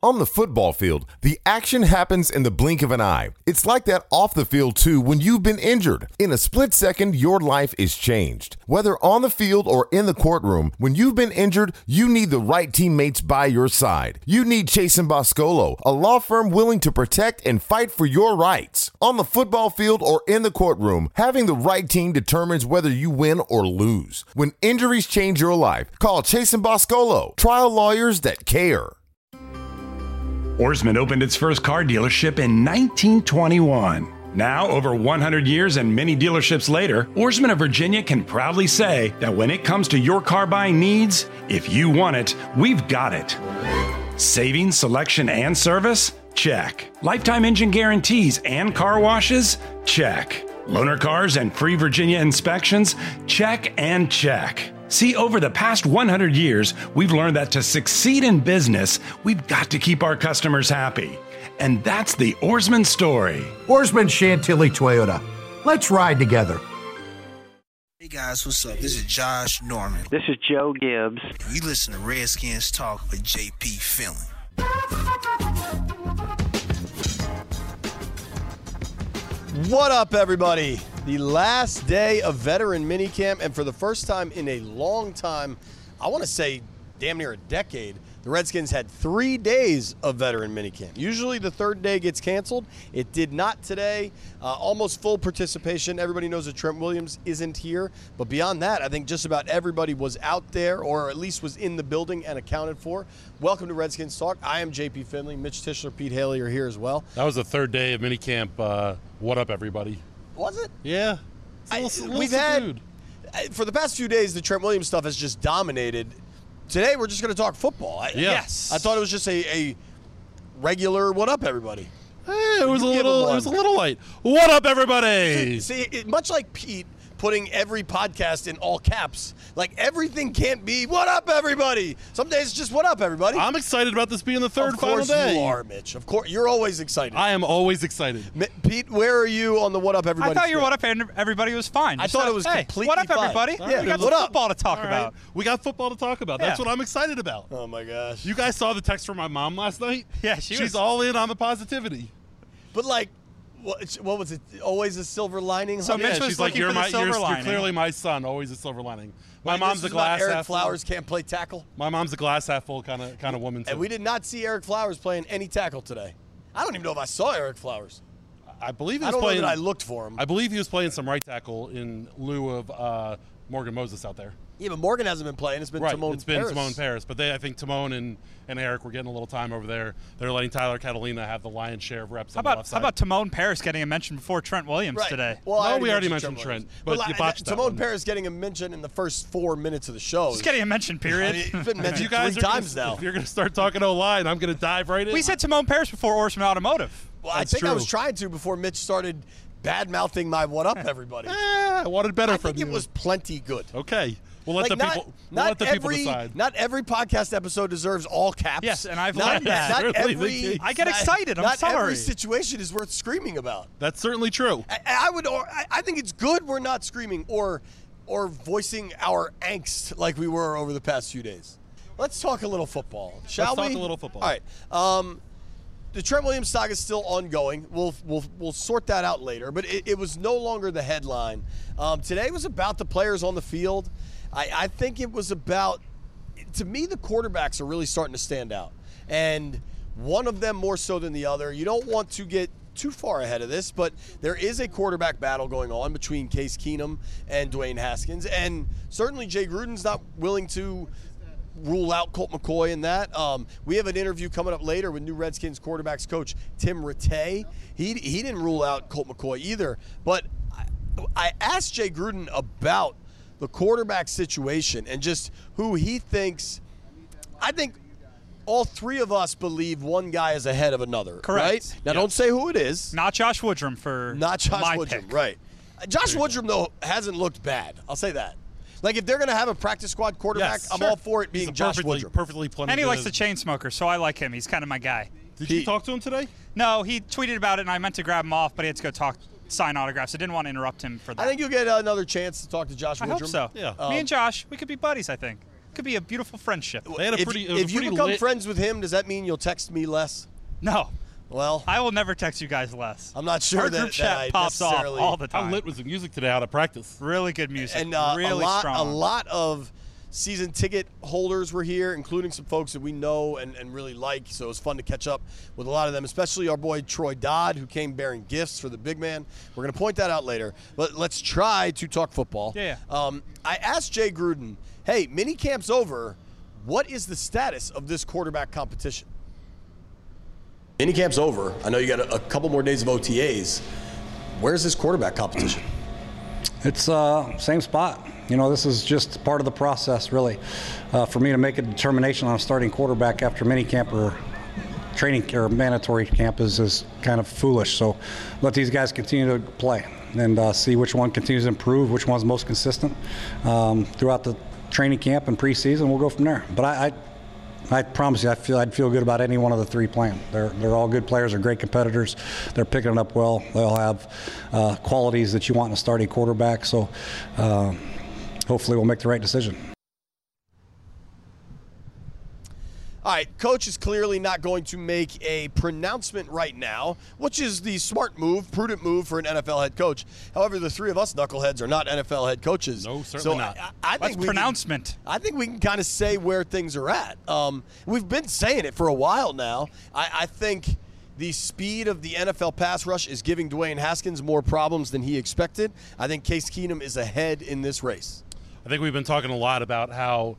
On the football field, the action happens in the blink of an eye. It's like that off the field too when you've been injured. In a split second, your life is changed. Whether on the field or in the courtroom, when you've been injured, you need the right teammates by your side. You need Chase & Boscolo, a law firm willing to protect and fight for your rights. On the football field or in the courtroom, having the right team determines whether you win or lose. When injuries change your life, call Chase & Boscolo, trial lawyers that care. Ourisman opened its first car dealership in 1921. Now, over 100 years and many dealerships later, Ourisman of Virginia can proudly say that when it comes to your car buying needs, if you want it, we've got it. Savings, selection, and service? Check. Lifetime engine guarantees and car washes? Check. Loaner cars and free Virginia inspections? Check and check. See, over the past 100 years, we've learned that to succeed in business, we've got to keep our customers happy. And that's the Ourisman story. Ourisman Chantilly Toyota. Let's ride together. Hey guys, what's up? This is Josh Norman. This is Joe Gibbs. And you listen to Redskins Talk with JP Finley. What up, everybody? The last day of veteran minicamp, and for the first time in a long time, I want to say damn near a decade, the Redskins had 3 days of veteran minicamp. Usually the third day gets canceled. It did not today. Almost full participation. Everybody knows that Trent Williams isn't here. But beyond that, I think just about everybody was out there or at least was in the building and accounted for. Welcome to Redskins Talk. I am JP Finley. Mitch Tischler, Pete Haley are here as well. That was the third day of minicamp. What up, everybody? Was it? Yeah. We've had, for the past few days, the Trent Williams stuff has just dominated. Today, we're just going to talk football. Yes. I thought it was just a regular what up, everybody. It was a little light. What up, everybody? See, much like Pete putting every podcast in all caps, like everything can't be what up, everybody. Some days it's just what up, everybody. I'm excited about this being the third final day. Of course you are, Mitch. Of course. You're always excited. I am always excited. Pete, where are you on the what up, everybody? I thought your what up, everybody was fine. I thought it was completely what up, fine. everybody? Yeah, we got some football to talk about. We got football to talk about. That's what I'm excited about. Oh, my gosh. You guys saw the text from my mom last night? Yeah, she's all in on the positivity. But, like, what was it? Always a silver lining? So Mitch was she's like, you're lining. clearly my son. Always a silver lining. My mom's a glass Eric half Flowers can't play tackle. My mom's a glass half full kind of woman. And we did not see Eric Flowers playing any tackle today. I don't even know if I saw Eric Flowers. I believe he was I don't playing. know that I looked for him. I believe he was playing some right tackle in lieu of Morgan Moses out there. Yeah, but Morgan hasn't been playing. It's been Timon It's been Timon Paris. But I think Timon and Eric were getting a little time over there. They're letting Tyler Catalina have the lion's share of reps on the left side. How about Timon Paris getting a mention before Trent Williams today? Well, we already mentioned Trent. But you botched that Timon Paris getting a mention in the first 4 minutes of the show. Just getting a mention, period. I mean, it's been mentioned 3 times now. If you're going to start talking O-line, I'm going to dive right in. We said Timon Paris before Ourisman Automotive. Well, I think I was trying to before Mitch started bad-mouthing my what up, everybody. I wanted better from you. I think it was plenty good. Okay. We'll let the people decide. Not every podcast episode deserves all caps. Yes, and I've learned that. I get excited. I'm sorry. Not every situation is worth screaming about. That's certainly true. I think it's good we're not screaming or voicing our angst like we were over the past few days. Let's talk a little football, shall we? Let's talk a little football. All right. The Trent Williams saga is still ongoing. We'll sort that out later. But it was no longer the headline. Today was about the players on the field. I think it was about, to me, the quarterbacks are really starting to stand out. And one of them more so than the other. You don't want to get too far ahead of this, but there is a quarterback battle going on between Case Keenum and Dwayne Haskins. And certainly Jay Gruden's not willing to rule out Colt McCoy in that. We have an interview coming up later with new Redskins quarterbacks coach Tim Rattay. He didn't rule out Colt McCoy either. But I asked Jay Gruden about the quarterback situation and just who he thinks. I think all three of us believe one guy is ahead of another. Correct. Right? Now, don't say who it is. Not Josh Woodrum for Not Josh my Woodrum, pick. right. Josh Woodrum, though, hasn't looked bad. I'll say that. Like, if they're going to have a practice squad quarterback, Yes, I'm sure. all for it being Josh Woodrum. Perfectly plenty. And he likes the chain smoker, so I like him. He's kind of my guy. Did you talk to him today? No, he tweeted about it, and I meant to grab him off, but he had to go sign autographs. I didn't want to interrupt him for that. I think you'll get another chance to talk to Josh Woodrum. I hope so. Yeah. Me and Josh, we could be buddies, I think. could be a beautiful friendship. They had a pretty. It was If a you pretty become lit, friends with him, does that mean you'll text me less? No, Well, I will never text you guys less. I'm not sure Our that, group chat that I pops off necessarily. all the time. How lit was the music today out of practice? Really good music. And really a strong. lot of season ticket holders were here, including some folks that we know and really like. So it was fun to catch up with a lot of them, especially our boy Troy Dodd, who came bearing gifts for the big man. We're going to point that out later. But let's try to talk football. Yeah. I asked Jay Gruden, hey, mini camp's over. What is the status of this quarterback competition? Mini camp's over. I know you got a couple more days of OTAs. Where's this quarterback competition? It's same spot. You know, this is just part of the process, really. For me to make a determination on a starting quarterback after minicamp or training or mandatory camp is kind of foolish. So let these guys continue to play and see which one continues to improve, which one's most consistent throughout the training camp and preseason. We'll go from there. But I promise you, I'd feel good about any one of the three playing. They're all good players. They're great competitors. They're picking it up well. They all have qualities that you want in a starting quarterback. So hopefully we'll make the right decision. All right, coach is clearly not going to make a pronouncement right now, which is the smart move, prudent move for an NFL head coach. However, the three of us knuckleheads are not NFL head coaches. No, certainly not. I think That's pronouncement. I think we can kind of say where things are at. We've been saying it for a while now. I think the speed of the NFL pass rush is giving Dwayne Haskins more problems than he expected. I think Case Keenum is ahead in this race. I think we've been talking a lot about how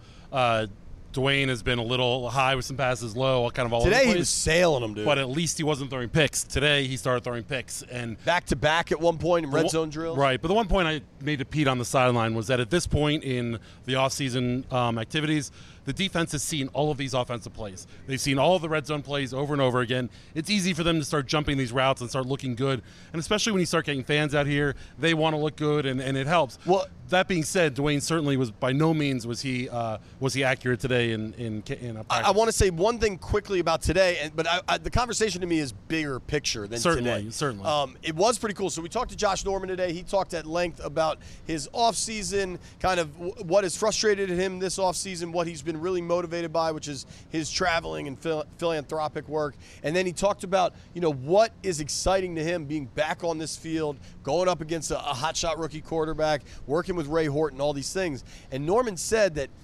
Dwayne has been a little high with some passes, low, kind of all over the Today place. he was sailing them, dude. But at least he wasn't throwing picks. Today he started throwing picks. And back to back at one point in red zone drills. Right. But the one point I made to Pete on the sideline was that at this point in the offseason activities, the defense has seen all of these offensive plays. They've seen all of the red zone plays over and over again. It's easy for them to start jumping these routes and start looking good. And especially when you start getting fans out here, they want to look good, and it helps. Well, that being said, Dwayne certainly was by no means was he accurate today in a practice. I want to say one thing quickly about today, but the conversation to me is bigger picture than today. Certainly. It was pretty cool. So we talked to Josh Norman today. He talked at length about his offseason, kind of what has frustrated him this offseason, what he's been really motivated by, which is his traveling and philanthropic work. And then he talked about, what is exciting to him being back on this field, going up against a hotshot rookie quarterback, working with Ray Horton, all these things. And Norman said that,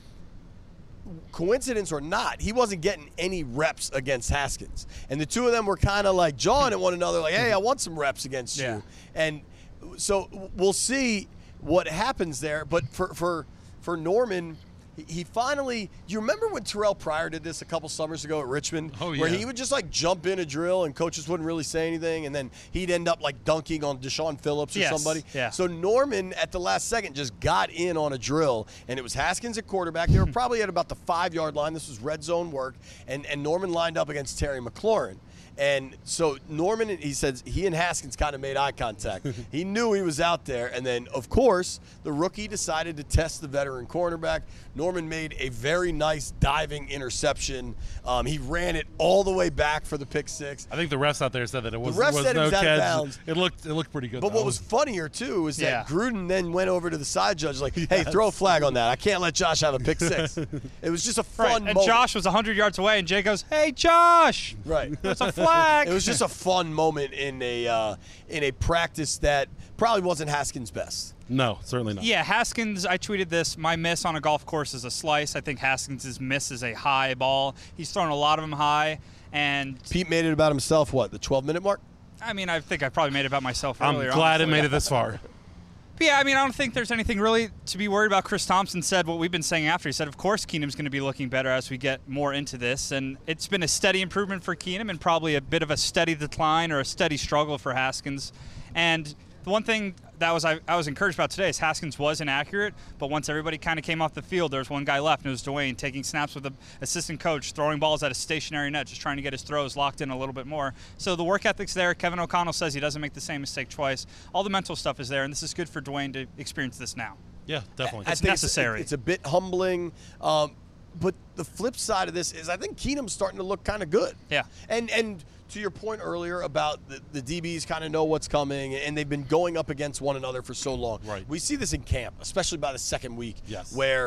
coincidence or not, he wasn't getting any reps against Haskins. And the two of them were kind of like jawing at one another, like, hey, I want some reps against you. And so we'll see what happens there. But for Norman, he finally – you remember when Terrell Pryor did this a couple summers ago at Richmond? Oh, yeah. Where he would just, jump in a drill and coaches wouldn't really say anything, and then he'd end up, dunking on Deshaun Phillips or somebody. Yeah. So Norman, at the last second, just got in on a drill, and it was Haskins at quarterback. They were probably at about the 5-yard line. This was red zone work, and Norman lined up against Terry McLaurin. And so Norman, he says he and Haskins kind of made eye contact. He knew he was out there. And then, of course, the rookie decided to test the veteran cornerback. Norman made a very nice diving interception. He ran it all the way back for the pick six. I think the refs out there said that it was, the refs said no it was out catch. of bounds. It looked pretty good. But though. what was funnier, too, is that Gruden then went over to the side judge like, hey, throw a flag on that. I can't let Josh have a pick six. It was just a fun moment. And Josh was 100 yards away, and Jay goes, hey, Josh. Right. It's a flag. It was just a fun moment in a practice that probably wasn't Haskins' best. No, certainly not. Yeah, Haskins, I tweeted this, my miss on a golf course is a slice. I think Haskins' miss is a high ball. He's thrown a lot of them high. And Pete made it about himself, what, the 12-minute mark? I mean, I think I probably made it about myself I'm earlier. glad honestly. it made it this far. But yeah, I mean, I don't think there's anything really to be worried about. Chris Thompson said what we've been saying after. He said, of course, Keenum's going to be looking better as we get more into this. And it's been a steady improvement for Keenum and probably a bit of a steady decline or a steady struggle for Haskins. And the one thing that I was encouraged about today is Haskins was inaccurate, but once everybody kind of came off the field, there was one guy left, and it was Dwayne taking snaps with the assistant coach, throwing balls at a stationary net, just trying to get his throws locked in a little bit more. So the work ethic's there. Kevin O'Connell says he doesn't make the same mistake twice. All the mental stuff is there, and this is good for Dwayne to experience this now. Yeah, definitely. It's necessary. It's a bit humbling. But the flip side of this is I think Keenum's starting to look kind of good. Yeah. And to your point earlier about the DBs kind of know what's coming, and they've been going up against one another for so long. Right. We see this in camp, especially by the second week, Yes. where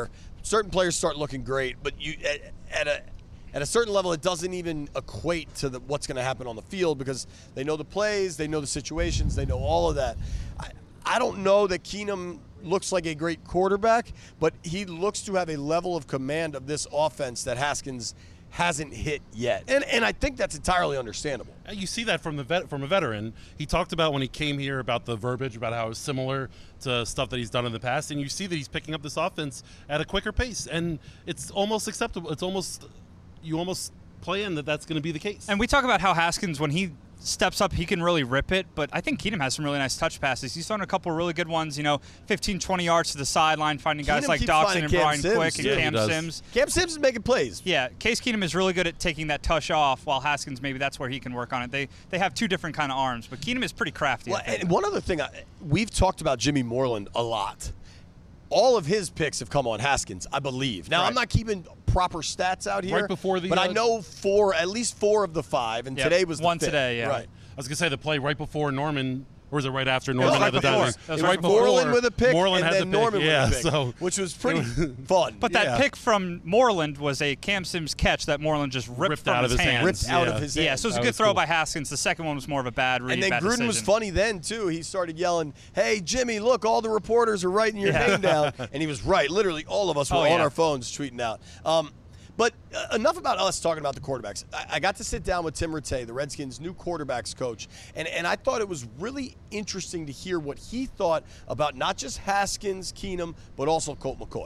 certain players start looking great, but you at a certain level, it doesn't even equate to what's going to happen on the field because they know the plays, they know the situations, they know all of that. I don't know that Keenum looks like a great quarterback, but he looks to have a level of command of this offense that Haskins hasn't hit yet. And I think that's entirely understandable. You see that from a veteran. He talked about when he came here about the verbiage, about how it's similar to stuff that he's done in the past, and you see that he's picking up this offense at a quicker pace, and it's almost acceptable. You almost plan that's going to be the case. And we talk about how Haskins, when he steps up, he can really rip it, but I think Keenum has some really nice touch passes. He's thrown a couple really good ones, 15, 20 yards to the sideline, finding guys like Dotson and Brian Quick and Cam Sims. Cam Sims is making plays. Yeah, Case Keenum is really good at taking that touch off, while Haskins, maybe that's where he can work on it. They have two different kind of arms, but Keenum is pretty crafty. Well, and one other thing, we've talked about Jimmy Moreland a lot. All of his picks have come on Haskins, I believe. Now, I'm not keeping proper stats out here, right before but I know at least 4 of the 5, and today was the one 5th. Today, yeah. Right. I was going to say the play right before Norman, or was it right after Norman right had the before. down? Right before. Moreland with a pick, Moreland and had then the pick. Norman with a pick, so which was pretty fun. But that pick from Moreland was a Cam Sims catch that Moreland just ripped from out of his hands. Ripped out of his hands. Yeah, so it was a good throw by Haskins. The second one was more of a bad read. And then bad Gruden decision. was funny then, too. He started yelling, "Hey, Jimmy, look, all the reporters are writing your name down." And he was right. Literally, all of us were on our phones tweeting out. But enough about us talking about the quarterbacks. I got to sit down with Tim Rattay, the Redskins' new quarterbacks coach, and I thought it was really interesting to hear what he thought about not just Haskins, Keenum, but also Colt McCoy.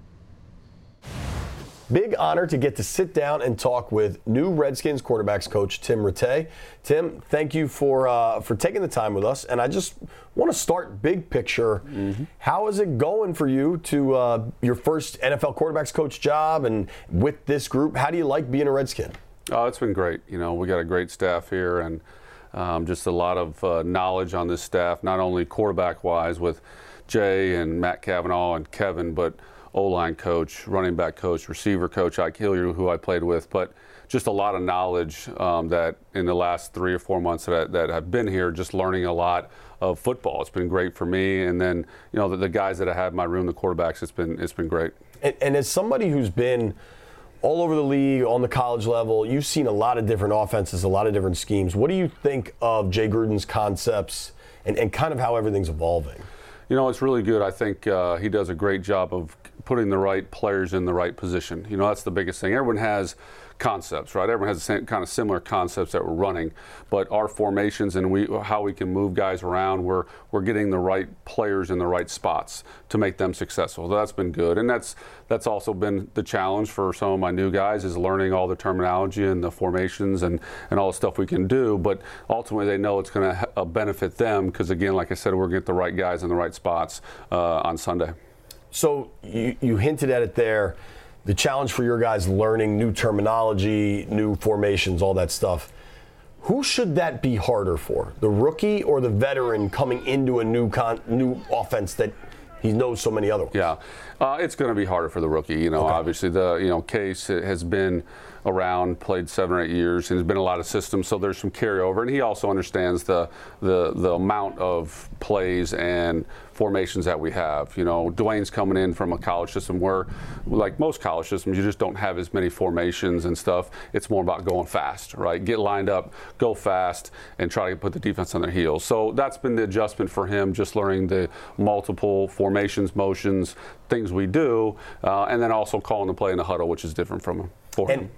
Big honor to get to sit down and talk with new Redskins quarterbacks coach Tim Rattay. Tim, thank you for taking the time with us. And I just want to start big picture. Mm-hmm. How is it going for you to your first NFL quarterbacks coach job and with this group? How do you like being a Redskin? Oh, it's been great. We got a great staff here and just a lot of knowledge on this staff, not only quarterback-wise with Jay and Matt Cavanaugh and Kevin, but O-line coach, running back coach, receiver coach, Ike Hilliard, who I played with, but just a lot of knowledge that in the last 3 or 4 months that I've been here, just learning a lot of football. It's been great for me, and then the guys that I have in my room, the quarterbacks, it's been great. And as somebody who's been all over the league on the college level, you've seen a lot of different offenses, a lot of different schemes. What do you think of Jay Gruden's concepts and kind of how everything's evolving? It's really good. I think he does a great job of putting the right players in the right position. That's the biggest thing. Everyone has concepts, right? Everyone has the same kind of similar concepts that we're running, but our formations and how we can move guys around, we're getting the right players in the right spots to make them successful. So that's been good, and that's also been the challenge for some of my new guys is learning all the terminology and the formations and all the stuff we can do. But ultimately, they know it's going to benefit them because, again, like I said, we're going to get the right guys in the right spots on Sunday. So you hinted at it there. The challenge for your guys learning new terminology, new formations, all that stuff. Who should that be harder for? The rookie or the veteran coming into a new offense that he knows so many other ones? Yeah, it's going to be harder for the rookie. Obviously Case has been around, played 7 or 8 years, and there's been a lot of systems, so there's some carryover. And he also understands the amount of plays and formations that we have. Dwayne's coming in from a college system where, like most college systems, you just don't have as many formations and stuff. It's more about going fast, right? Get lined up, go fast, and try to put the defense on their heels. So that's been the adjustment for him, just learning the multiple formations, motions, things we do, and then also calling the play in the huddle, which is different from him.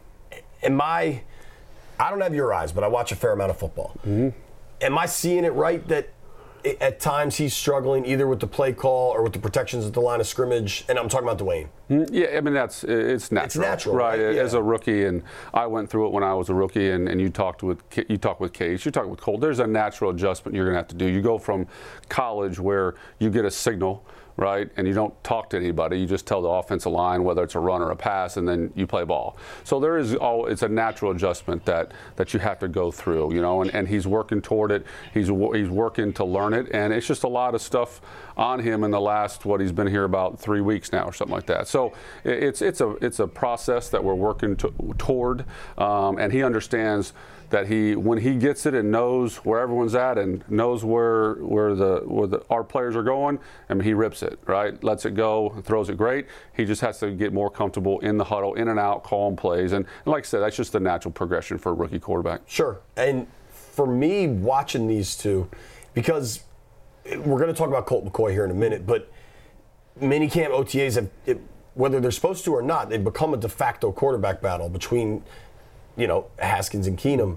I don't have your eyes, but I watch a fair amount of football. Mm-hmm. Am I seeing it right that at times he's struggling either with the play call or with the protections at the line of scrimmage? And I'm talking about Dwayne. Yeah, I mean, it's natural. It's natural, right? Yeah. As a rookie, and I went through it when I was a rookie, and you talk with Case, you talk with Colt. There's a natural adjustment you're going to have to do. You go from college where you get a signal, right, and you don't talk to anybody. You just tell the offensive line whether it's a run or a pass, and then you play ball. So it's a natural adjustment that you have to go through, and he's working toward it. He's working to learn it, and it's just a lot of stuff on him in the last, he's been here about 3 weeks now or something like that. So it's a process that we're working toward, and he understands that when he gets it and knows where everyone's at and knows where our players are going, I mean, he rips it, right? Lets it go, throws it great. He just has to get more comfortable in the huddle, in and out, calling plays. And like I said, that's just the natural progression for a rookie quarterback. Sure. And for me, watching these two, because we're going to talk about Colt McCoy here in a minute, but minicamp OTAs whether they're supposed to or not, they've become a de facto quarterback battle between, Haskins and Keenum.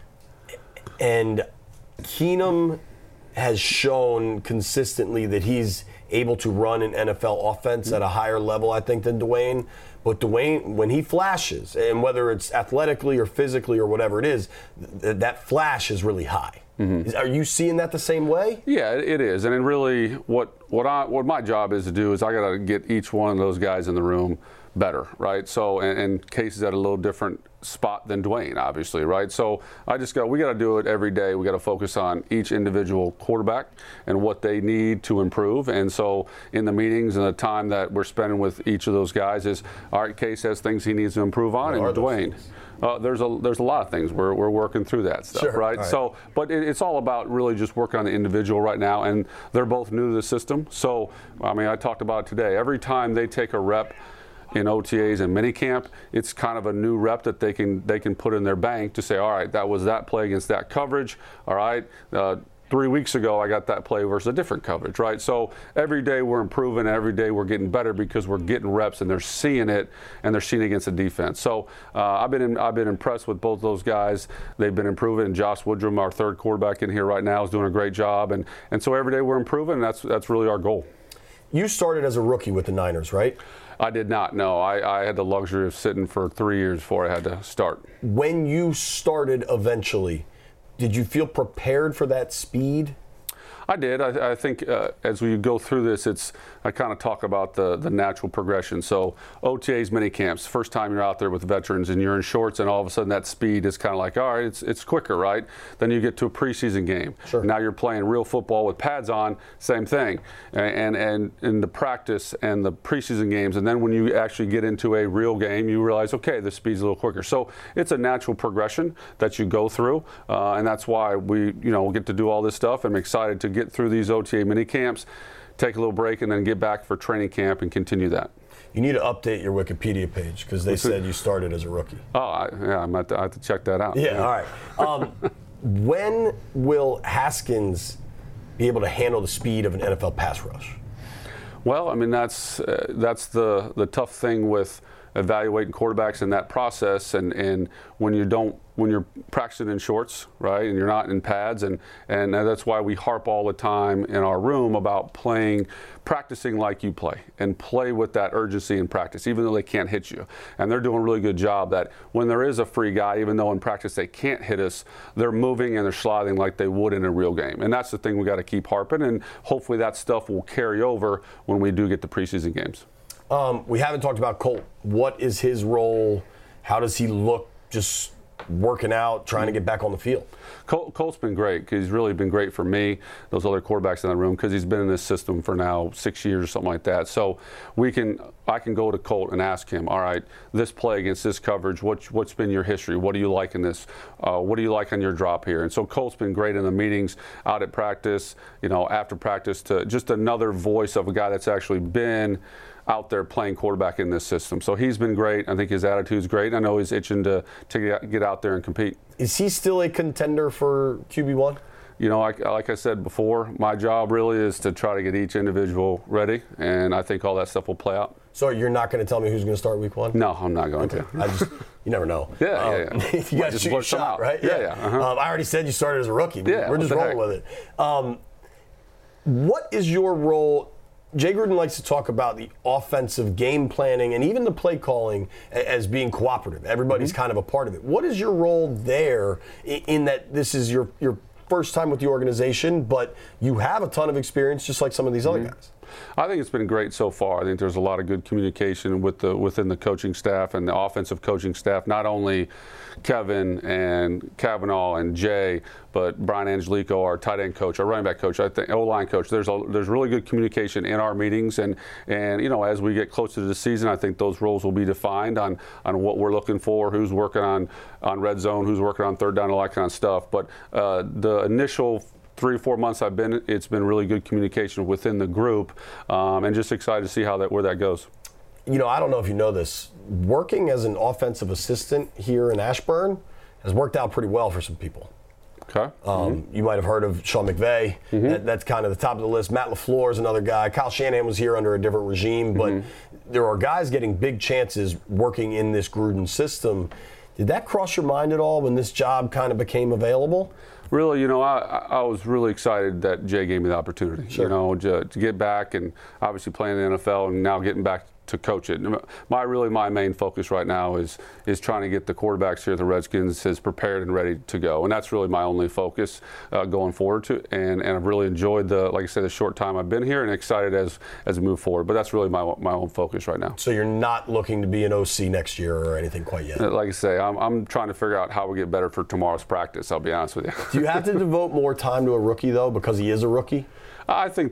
And Keenum has shown consistently that he's able to run an NFL offense at a higher level, I think, than Dwayne. But Dwayne, when he flashes, and whether it's athletically or physically or whatever it is, that flash is really high. Mm-hmm. Are you seeing that the same way? Yeah, it is. And then really what my job is to do is I got to get each one of those guys in the room better, right? So, and Case is at a little different spot than Dwayne, obviously, right? So we got to do it every day. We got to focus on each individual quarterback and what they need to improve. And so in the meetings and the time that we're spending with each of those guys is, all right, Case has things he needs to improve on, and Dwayne. There's a lot of things we're working through that stuff, sure, right? So, but it's all about really just working on the individual right now, and they're both new to the system. So, I mean, I talked about it today. Every time they take a rep in OTAs and minicamp, it's kind of a new rep that they can put in their bank to say, all right, that was that play against that coverage. All right. 3 weeks ago, I got that play versus a different coverage, right? So every day we're improving, every day we're getting better because we're getting reps and they're seeing it, and they're seeing it against the defense. So I've been impressed with both those guys. They've been improving, and Josh Woodrum, our third quarterback in here right now, is doing a great job. And so every day we're improving, and that's really our goal. You started as a rookie with the Niners, right? I did not, no. I had the luxury of sitting for 3 years before I had to start. When you started eventually, did you feel prepared for that speed? I did. I think as we go through this, I kind of talk about the natural progression. So OTAs, mini camps, first time you're out there with veterans and you're in shorts, and all of a sudden that speed is kind of like, all right, it's quicker, right? Then you get to a preseason game. Sure. Now you're playing real football with pads on, same thing. And in the practice and the preseason games, and then when you actually get into a real game, you realize, okay, the speed's a little quicker. So it's a natural progression that you go through, and that's why we get to do all this stuff. I'm excited to get through these OTA mini camps, take a little break, and then get back for training camp and continue that. You need to update your Wikipedia page because they said you started as a rookie. Oh, I have to check that out. Yeah, all right. When will Haskins be able to handle the speed of an NFL pass rush? Well, I mean, that's the tough thing with evaluating quarterbacks in that process, and when you're practicing in shorts, right, and you're not in pads, and that's why we harp all the time in our room about practicing like you play, and play with that urgency in practice, even though they can't hit you. And they're doing a really good job that when there is a free guy, even though in practice they can't hit us, they're moving and they're sliding like they would in a real game. And that's the thing we got to keep harping, and hopefully that stuff will carry over when we do get to preseason games. We haven't talked about Colt. What is his role? How does he look just working out, trying to get back on the field? Colt's been great because he's really been great for me, those other quarterbacks in the room, because he's been in this system for now 6 years or something like that. So I can go to Colt and ask him, all right, this play against this coverage, what's been your history? What do you like in this? What do you like on your drop here? And so Colt's been great in the meetings, out at practice, after practice, to just another voice of a guy that's actually been out there playing quarterback in this system. So he's been great. I think his attitude's great. I know he's itching to get out there and compete. Is he still a contender for QB1? Like I said before, my job really is to try to get each individual ready, and I think all that stuff will play out. So you're not going to tell me who's going to start week 1? No, I'm not going to. You never know. Yeah. You got to shoot your shot, right? Yeah. Uh-huh. I already said you started as a rookie. Yeah, we're just rolling with it. What is your role? Jay Gruden likes to talk about the offensive game planning and even the play calling as being cooperative. Everybody's kind of a part of it. What is your role there in that this is your first time with the organization, but you have a ton of experience just like some of these other guys? I think it's been great so far. I think there's a lot of good communication within the coaching staff and the offensive coaching staff, not only Kevin and Kavanaugh and Jay, but Brian Angelico, our tight end coach, our running back coach, I think O-line coach. There's really good communication in our meetings, and as we get closer to the season, I think those roles will be defined on what we're looking for, who's working on red zone, who's working on third down, all that kind of stuff. But the initial 3 or 4 months it's been really good communication within the group, and just excited to see where that goes. I don't know if you know this. Working as an offensive assistant here in Ashburn has worked out pretty well for some people. Okay. You might have heard of Sean McVay. That's kind of the top of the list. Matt LaFleur is another guy. Kyle Shanahan was here under a different regime, but there are guys getting big chances working in this Gruden system. Did that cross your mind at all when this job kind of became available? Really, I was really excited that Jay gave me the opportunity, Sure. To get back and obviously playing in the NFL and now getting back to coach it. My main focus right now is trying to get the quarterbacks here at the Redskins as prepared and ready to go, and that's really my only focus going forward and I've really enjoyed the short time I've been here and excited as we move forward. But that's really my own focus right now. So you're not looking to be an OC next year or anything quite yet? Like I say, I'm trying to figure out how we get better for tomorrow's practice. I'll be honest with you. Do you have to devote more time to a rookie though because he is a rookie? I think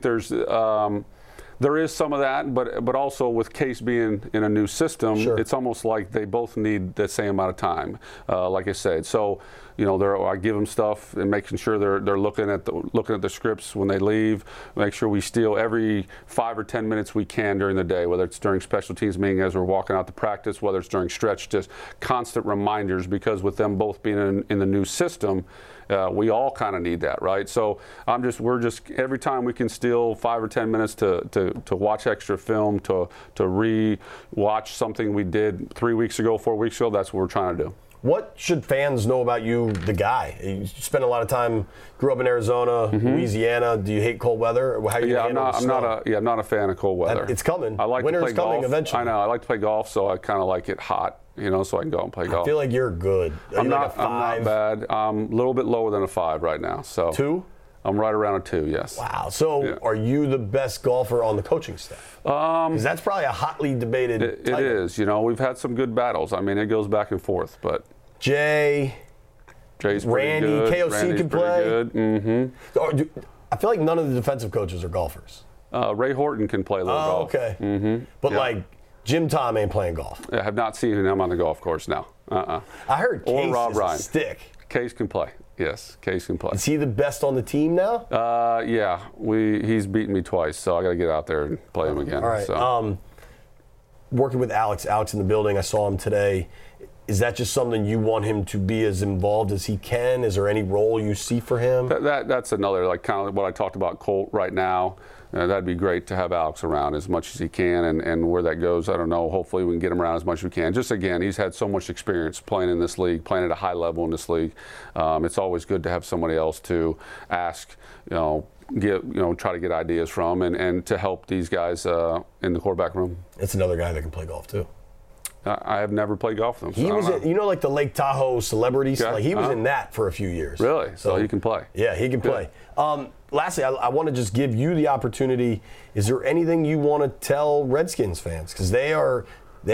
there is some of that, but also with Case being in a new system, Sure. It's almost like they both need the same amount of time, like I said. So, I give them stuff and making sure they're looking at the scripts when they leave. Make sure we steal every 5 or 10 minutes we can during the day, whether it's during special teams meeting as we're walking out to practice, whether it's during stretch, just constant reminders, because with them both being in the new system, we all kind of need that, right? So we're just every time we can steal 5 or 10 minutes to watch extra film, to re-watch something we did 3 weeks ago, 4 weeks ago. That's what we're trying to do. What should fans know about you, the guy? You spent a lot of time, grew up in Arizona, Louisiana. Do you hate cold weather? How you I'm not a fan of cold weather. It's coming. I like Winter's to play coming golf. eventually. I know. I like to play golf, so I kind of like it hot, so I can go and play golf. I feel like you're good. I'm like a 5? I'm not bad. I'm a little bit lower than a 5 right now. So 2? I'm right around a 2, yes. Wow. So Are you the best golfer on the coaching staff? Because that's probably a hotly debated It is. We've had some good battles. I mean, it goes back and forth, but Jay's Randy, good. KOC Randy's can play. Good. I feel like none of the defensive coaches are golfers. Ray Horton can play a little golf. Okay. But Jim Tom ain't playing golf. I have not seen him on the golf course now. I heard Case Rob is Ryan. A stick. Case can play. Yes, Case can play. Is he the best on the team now? Yeah. He's beaten me twice, so I got to get out there and play him again. All right. So. Working with Alex in the building, I saw him today. Is that just something you want him to be as involved as he can? Is there any role you see for him? That's another, kind of what I talked about Colt right now. That'd be great to have Alex around as much as he can, and where that goes, I don't know. Hopefully we can get him around as much as we can. Just again, he's had so much experience playing in this league, playing at a high level in this league. It's always good to have somebody else to ask, try to get ideas from and to help these guys in the quarterback room. It's another guy that can play golf too. I have never played golf with him. He was in, like the Lake Tahoe celebrities. Okay. He was in that for a few years. Really? So he can play. Yeah, he can play. Lastly, I want to just give you the opportunity. Is there anything you want to tell Redskins fans? Because they are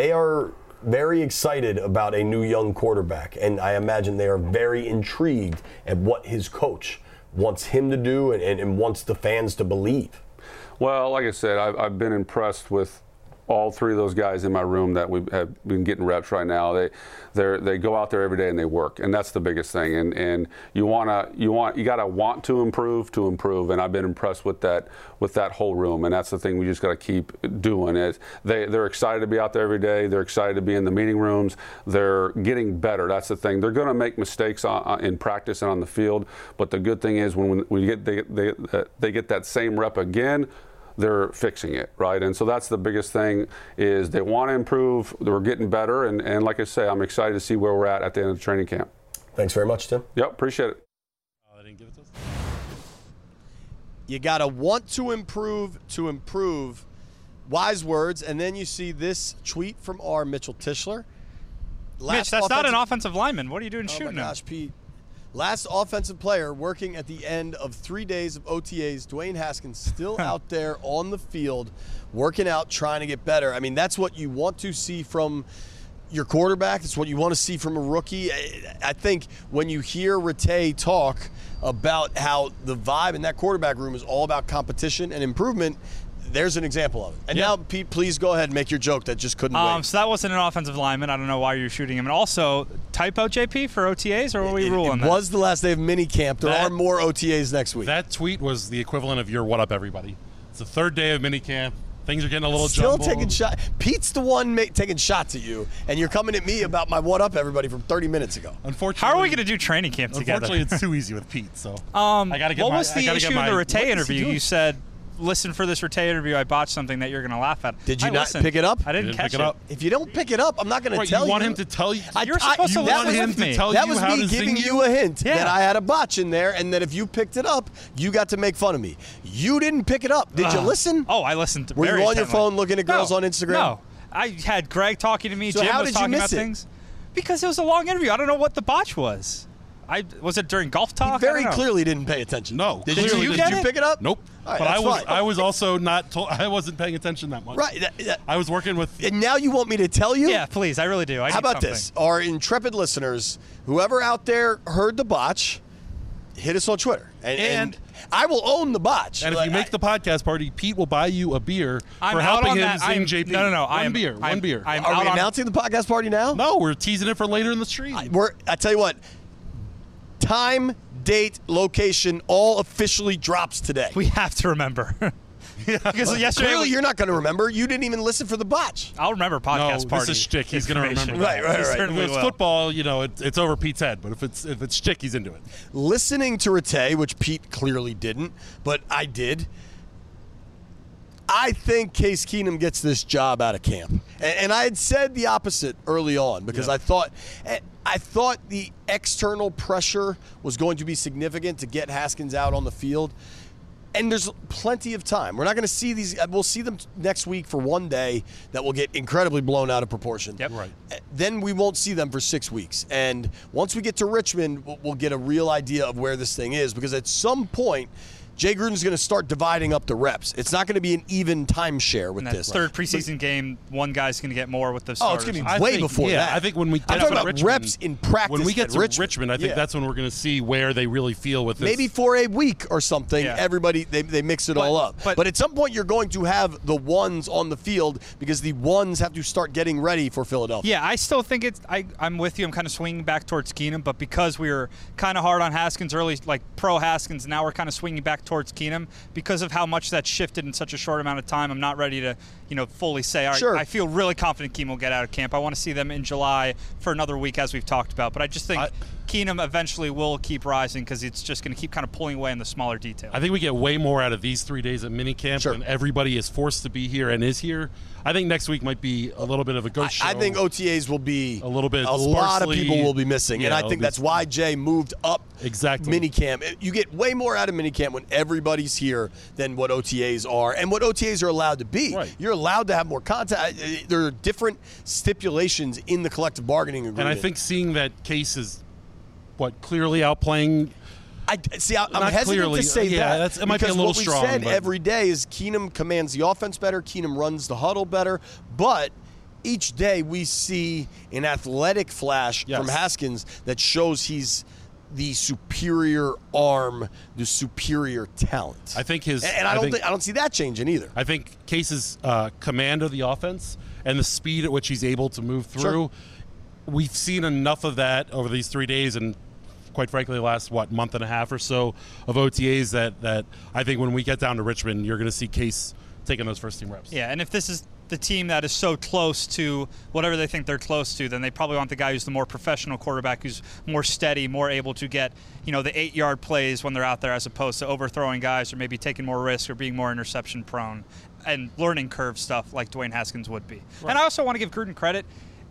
very excited about a new young quarterback, and I imagine they are very intrigued at what his coach wants him to do and wants the fans to believe. Well, like I said, I've been impressed with all 3 of those guys in my room that we have been getting reps right now. They go out there every day and they work, and that's the biggest thing. And you gotta want to improve. And I've been impressed with that whole room. And that's the thing we just gotta keep doing. Is they're excited to be out there every day. They're excited to be in the meeting rooms. They're getting better. That's the thing. They're gonna make mistakes in practice and on the field. But the good thing is when they get that same rep again, they're fixing it, right? And so that's the biggest thing, is they want to improve. We're getting better, and like I say, I'm excited to see where we're at the end of the training camp. Thanks very much, Tim. Yep, appreciate it. They didn't give it to us. You got to want to improve. Wise words. And then you see this tweet from our Mitchell Tischler. Mitch, that's not an offensive lineman. What are you doing shooting him? Oh, my gosh, Pete. Last offensive player working at the end of 3 days of OTAs, Dwayne Haskins, still out there on the field, working out, trying to get better. I mean, that's what you want to see from your quarterback. It's what you want to see from a rookie. I think when you hear Rattay talk about how the vibe in that quarterback room is all about competition and improvement, there's an example of it. And now, Pete, please go ahead and make your joke that just couldn't wait. So that wasn't an offensive lineman. I don't know why you're shooting him. And also, typo, JP, for OTAs, or were we ruling that? It was the last day of mini camp. There are more OTAs next week. That tweet was the equivalent of your what up, everybody. It's the third day of mini camp. Things are getting a little jumbled. Still taking shots. Pete's the one taking shots at you, and you're coming at me about my what up, everybody, from 30 minutes ago. Unfortunately, how are we going to do training camp together? Unfortunately, it's too easy with Pete. So I got to get what was the issue in the Rattay interview? You said, listen, for this Rattay interview, I botched something that you're going to laugh at. Did you not pick it up? I didn't catch pick it up. If you don't pick it up, I'm not going to tell you. You want him to tell you? You're supposed to listen with me. That was me giving you a hint that I had a botch in there, and that if you picked it up, you got to make fun of me. You didn't pick it up. Did you listen? Oh, I listened. Were you on your phone looking at girls on Instagram? No. I had Greg talking to me. So Jim how was did you talking miss about it? things. Because it was a long interview. I don't know what the botch was. Was it during golf talk? He very clearly didn't pay attention. No. Did you pick it up? Nope. Right, but fine. I was also not told. I wasn't paying attention that much. Right. I was working with. And now you want me to tell you? Yeah, please. I really do. How about this? Our intrepid listeners, whoever out there heard the botch, hit us on Twitter. And I will own the botch. And if you make the podcast party, Pete will buy you a beer I'm for out helping on him that. sing JP. No. One beer. Are we announcing the podcast party now? No, we're teasing it for later in the stream. I tell you what, time, date, location, all officially drops today. We have to remember. Because yesterday, clearly you're not going to remember. You didn't even listen for the botch. I'll remember podcast party. This is shtick. He's going to remember. Right. If it's football, it's over Pete's head. But if it's shtick, he's into it. Listening to Rattay, which Pete clearly didn't, but I did. I think Case Keenum gets this job out of camp. And I had said the opposite early on because I thought the external pressure was going to be significant to get Haskins out on the field. And there's plenty of time. We're not going to see these. We'll see them next week for one day that will get incredibly blown out of proportion. Yep. Right. Then we won't see them for 6 weeks. And once we get to Richmond, we'll get a real idea of where this thing is, because at some point, Jay Gruden's going to start dividing up the reps. It's not going to be an even timeshare with this. Third preseason game, one guy's going to get more with the starters. It's going to be way before that. I think when we get I'm talking to about Richmond, reps in practice. when we get to Richmond, I think that's when we're going to see where they really feel with this. Maybe for a week or something, everybody they mix it all up. But at some point, you're going to have the ones on the field because the ones have to start getting ready for Philadelphia. Yeah, I still think I'm with you. I'm kind of swinging back towards Keenum, but because we were kind of hard on Haskins early, like pro Haskins, now we're kind of swinging back towards Keenum. Because of how much that shifted in such a short amount of time, I'm not ready to, fully say, all right, sure. I feel really confident Keenum will get out of camp. I want to see them in July for another week, as we've talked about. But I just think Keenum eventually will keep rising because it's just going to keep kind of pulling away in the smaller details. I think we get way more out of these 3 days at minicamp when everybody is forced to be here and is here. I think next week might be a little bit of a ghost show. I think OTAs will be a little bit. A lot of people will be missing, and I think that's why Jay moved up minicamp. You get way more out of minicamp when everybody's here than what OTAs are, and what OTAs are allowed to be. Right. You're allowed to have more contact. There are different stipulations in the collective bargaining agreement. And I think seeing that Case is clearly outplaying. I'm hesitant to say that. It might be a little strong. What we said every day is Keenum commands the offense better, Keenum runs the huddle better, but each day we see an athletic flash from Haskins that shows he's the superior arm, the superior talent. I think I don't see that changing either. I think Case's command of the offense and the speed at which he's able to move through, we've seen enough of that over these 3 days and quite frankly the last month and a half or so of OTAs that I think when we get down to Richmond, you're going to see Case taking those first team reps. Yeah, and if this is the team that is so close to whatever they think they're close to, then they probably want the guy who's the more professional quarterback, who's more steady, more able to get, the 8-yard plays when they're out there, as opposed to overthrowing guys or maybe taking more risk or being more interception prone and learning curve stuff like Dwayne Haskins would be. Right. And I also want to give Gruden credit.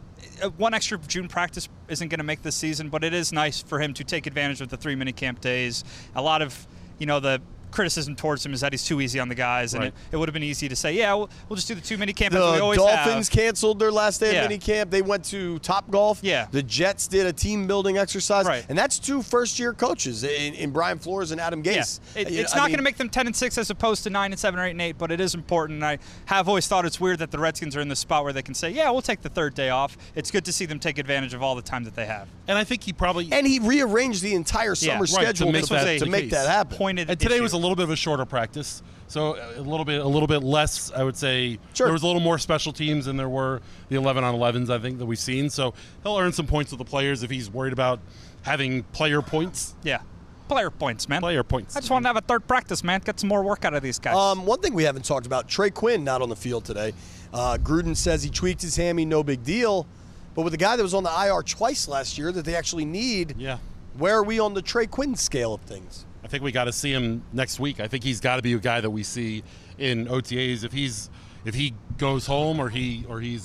One extra June practice isn't going to make this season, but it is nice for him to take advantage of the 3 minicamp days. A lot of, the criticism towards him is that he's too easy on the guys, and Right. it would have been easy to say, yeah, we'll just do the 2 mini camp as we always The Dolphins have. canceled their last day of mini camp. They went to Top Golf. Yeah. The Jets did a team building exercise. Right. And that's 2 first-year coaches in Brian Flores and Adam Gase. Yeah. It's not going to make them 10-6 as opposed to 9-7 or 8-8, but it is important. I have always thought it's weird that the Redskins are in the spot where they can say, yeah, we'll take the third day off. It's good to see them take advantage of all the time that they have. And I think he probably And he rearranged the entire summer schedule to make that happen. Pointed And today issue. was a little bit of a shorter practice, so a little bit less. I would say Sure. there was a little more special teams than there were the 11-on-11s. I think that we've seen. So he'll earn some points with the players if he's worried about having player points. Yeah. Player points, man. Player points. I just want to have a third practice, man. Get some more work out of these guys. One thing we haven't talked about, Trey Quinn not on the field today. Gruden says he tweaked his hammy, no big deal. But with the guy that was on the IR twice last year that they actually need, where are we on the Trey Quinn scale of things? I think we got to see him next week. I think he's got to be a guy that we see in OTAs. If he goes home or he's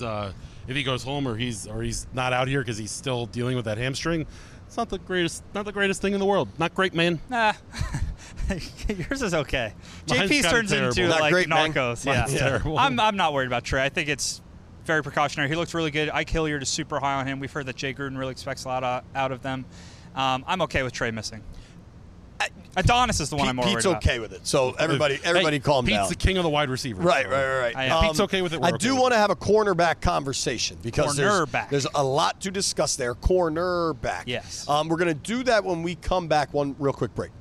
not out here because he's still dealing with that hamstring, it's not the greatest thing in the world. Not great, man. Nah. Yours is okay. Mine's JP's kinda turns terrible. into Not like great, man. Narcos. Mine's Yeah. terrible. I'm not worried about Trey. I think it's very precautionary. He looks really good. Ike Hilliard is super high on him. We've heard that Jay Gruden really expects a lot out of them. I'm okay with Trey missing. Adonis is the one I'm more worried Pete's about. okay with it. So everybody calm Pete's down. the king of the wide receivers. Right. Pete's okay with it. I do want to have a cornerback conversation because Cornerback. there's a lot to discuss there. Cornerback. Yes. We're going to do that when we come back. One real quick break.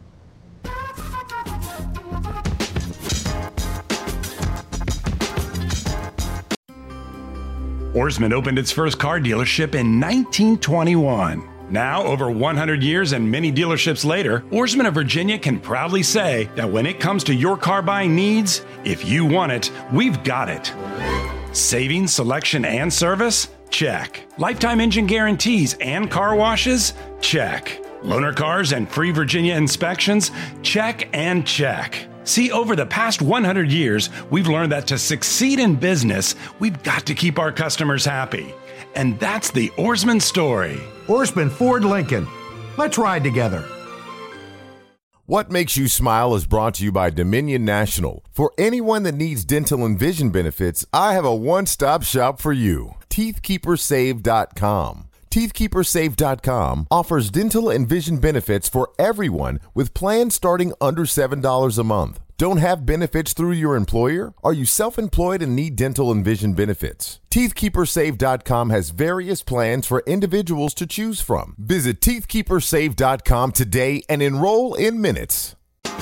Ourisman opened its first car dealership in 1921. Now, over 100 years and many dealerships later, Ourisman of Virginia can proudly say that when it comes to your car buying needs, if you want it, we've got it. Savings, selection, and service? Check. Lifetime engine guarantees and car washes? Check. Loaner cars and free Virginia inspections? Check and check. See, over the past 100 years, we've learned that to succeed in business, we've got to keep our customers happy. And that's the Ourisman story. Ourisman Ford Lincoln. Let's ride together. What Makes You Smile is brought to you by Dominion National. For anyone that needs dental and vision benefits, I have a one-stop shop for you. TeethKeeperSave.com. TeethKeeperSave.com offers dental and vision benefits for everyone with plans starting under $7 a month. Don't have benefits through your employer? Are you self-employed and need dental and vision benefits? TeethKeeperSave.com has various plans for individuals to choose from. Visit TeethKeeperSave.com today and enroll in minutes.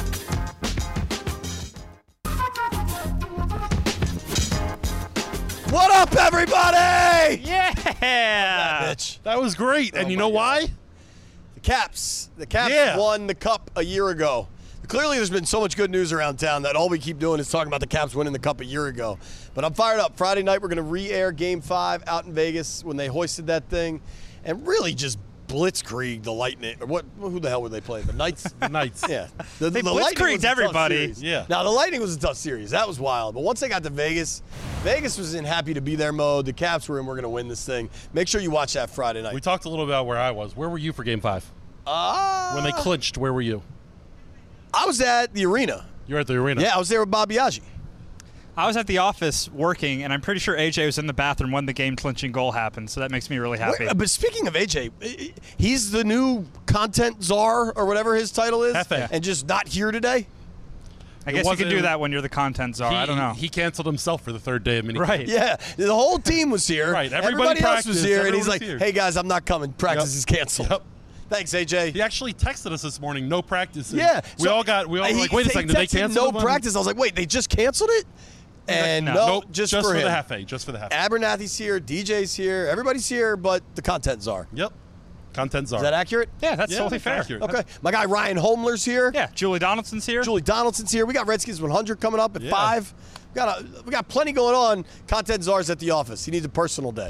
What up, everybody? Yeah. Bitch. That was great. And you know why? The Caps Yeah. won the Cup a year ago. Clearly, there's been so much good news around town that all we keep doing is talking about the Caps winning the Cup a year ago. But I'm fired up. Friday night, we're going to re-air Game 5 out in Vegas when they hoisted that thing and really just blitzkrieg the Lightning. Or who the hell would they play? The Knights? The Knights. Yeah. They Lightning was blitzkrieged a tough everybody. series. Yeah. Now, the Lightning was a tough series. That was wild. But once they got to Vegas, Vegas was in happy to be there mode. The Caps were in, we're going to win this thing. Make sure you watch that Friday night. We talked a little about where I was. Where were you for Game 5? When they clinched, where were you? I was at the arena. You were at the arena. Yeah, I was there with Bob Biaggi. I was at the office working, and I'm pretty sure AJ was in the bathroom when the game-clinching goal happened, so that makes me really happy. But speaking of AJ, he's the new content czar or whatever his title is, Hefe. and just not here today. I guess you can do that when you're the content czar. I don't know. He canceled himself for the third day of mini. Right. Yeah, the whole team was here. Right, Everybody else was practiced, here, and he's everyone like, was here. "Hey guys, I'm not coming. Practice is canceled." Yep. Thanks, AJ. He actually texted us this morning. No practice. Yeah, We all were like, wait a second. Did they texted cancel? no practice? I was like, wait, they just canceled it? And No. no, just for him. the Hefe. Just for the Hefe. Abernathy's here, DJ's here, everybody's here, but the content czar. Yep. Content czar. Is that accurate? Yeah, that's totally that's fair. accurate. Okay. My guy Ryan Holmler's here. Yeah, Julie Donaldson's here. Julie Donaldson's here. We got Redskins 100 coming up at 5. We got plenty going on. Content czar's at the office. He needs a personal day.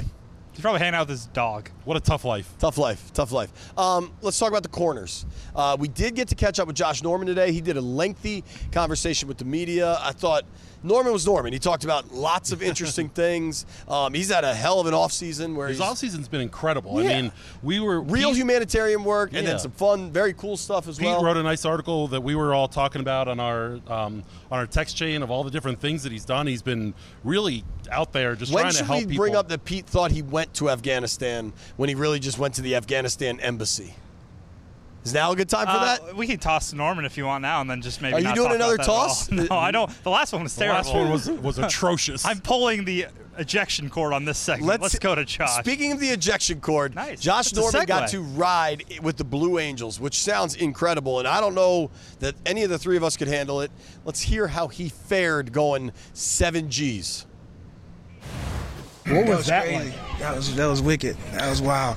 He's probably hanging out with his dog. What a tough life. Tough life. Let's talk about the corners. We did get to catch up with Josh Norman today. He did a lengthy conversation with the media. I thought Norman was Norman. He talked about lots of interesting things. He's had a hell of an offseason. His offseason's been incredible. Yeah. I mean, we were real humanitarian work and then some fun, very cool stuff as well. Pete wrote a nice article that we were all talking about on our text chain of all the different things that he's done. He's been really out there just trying to help people. When should we bring up that Pete thought he went to Afghanistan when he really just went to the Afghanistan embassy? Is now a good time for that? We can toss Norman if you want now, and then just maybe. Are you not doing talk another about toss? That at all. No, I don't. The last one was terrible. The last one was atrocious. I'm pulling the ejection cord on this segment. Let's go to Josh. Speaking of the ejection cord, nice. Josh Norman got to ride with the Blue Angels, which sounds incredible, and I don't know that any of the three of us could handle it. Let's hear how he fared going 7 Gs. What was that like? That was wicked. That was wild.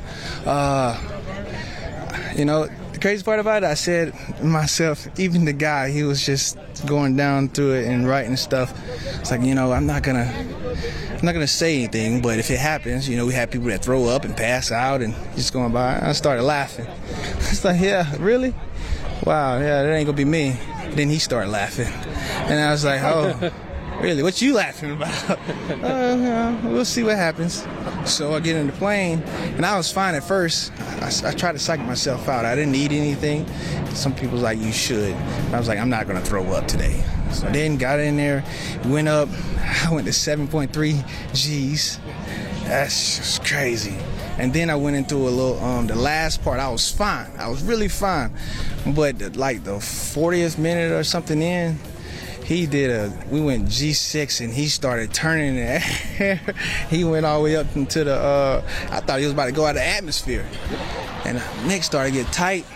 The crazy part about it, I said to myself, even the guy, he was just going down through it and writing stuff. It's like, I'm not gonna say anything, but if it happens, we have people that throw up and pass out and just going by. I started laughing. It's like, yeah, really? Wow, yeah, that ain't gonna be me. Then he started laughing, and I was like, oh. Really? What you laughing about? We'll see what happens. So I get in the plane, and I was fine at first. I tried to psych myself out. I didn't eat anything. Some people's like, you should. I was like, I'm not going to throw up today. So then got in there, went up. I went to 7.3 Gs. That's just crazy. And then I went into a little, the last part, I was fine. I was really fine. But like the 40th minute or something in, we went G6 and he started turning in the air. He went all the way up into the, I thought he was about to go out of the atmosphere. And Nick started to get tight.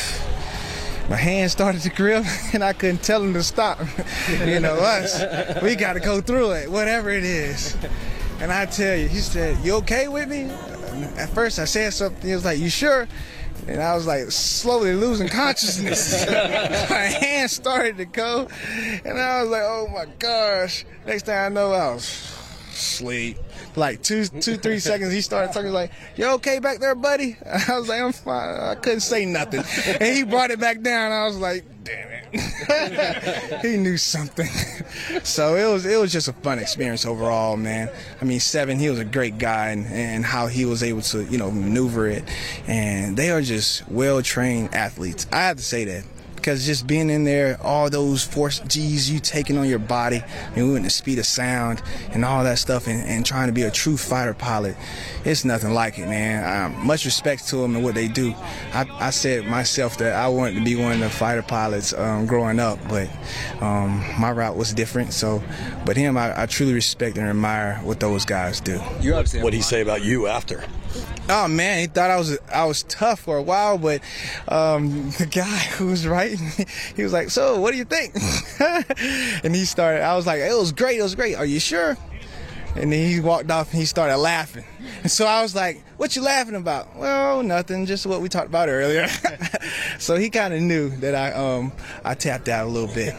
My hand started to grip and I couldn't tell him to stop. Us, we got to go through it, whatever it is. And I tell you, he said, you okay with me? At first I said something, he was like, you sure? And I was like slowly losing consciousness. My hand started to go. And I was like, oh my gosh. Next thing I know, I was asleep. Like 2-3 seconds, he started talking like, you okay back there, buddy? I was like, I'm fine. I couldn't say nothing. And he brought it back down. I was like, damn it. He knew something. So it was just a fun experience overall, man. I mean, 7, he was a great guy and how he was able to, maneuver it. And they are just well-trained athletes. I have to say that. Because just being in there, all those force G's you taking on your body, we went the speed of sound and all that stuff and trying to be a true fighter pilot, it's nothing like it, man. Much respect to them and what they do. I said myself that I wanted to be one of the fighter pilots growing up, but my route was different. But him, I truly respect and admire what those guys do. What did he say about you after? Oh man, he thought I was tough for a while, but the guy who was writing, he was like, "So, what do you think?" And I was like, "It was great. Are you sure?" And then he walked off and he started laughing. And so I was like, "What you laughing about?" "Well, nothing, just what we talked about earlier." So he kind of knew that I tapped out a little bit.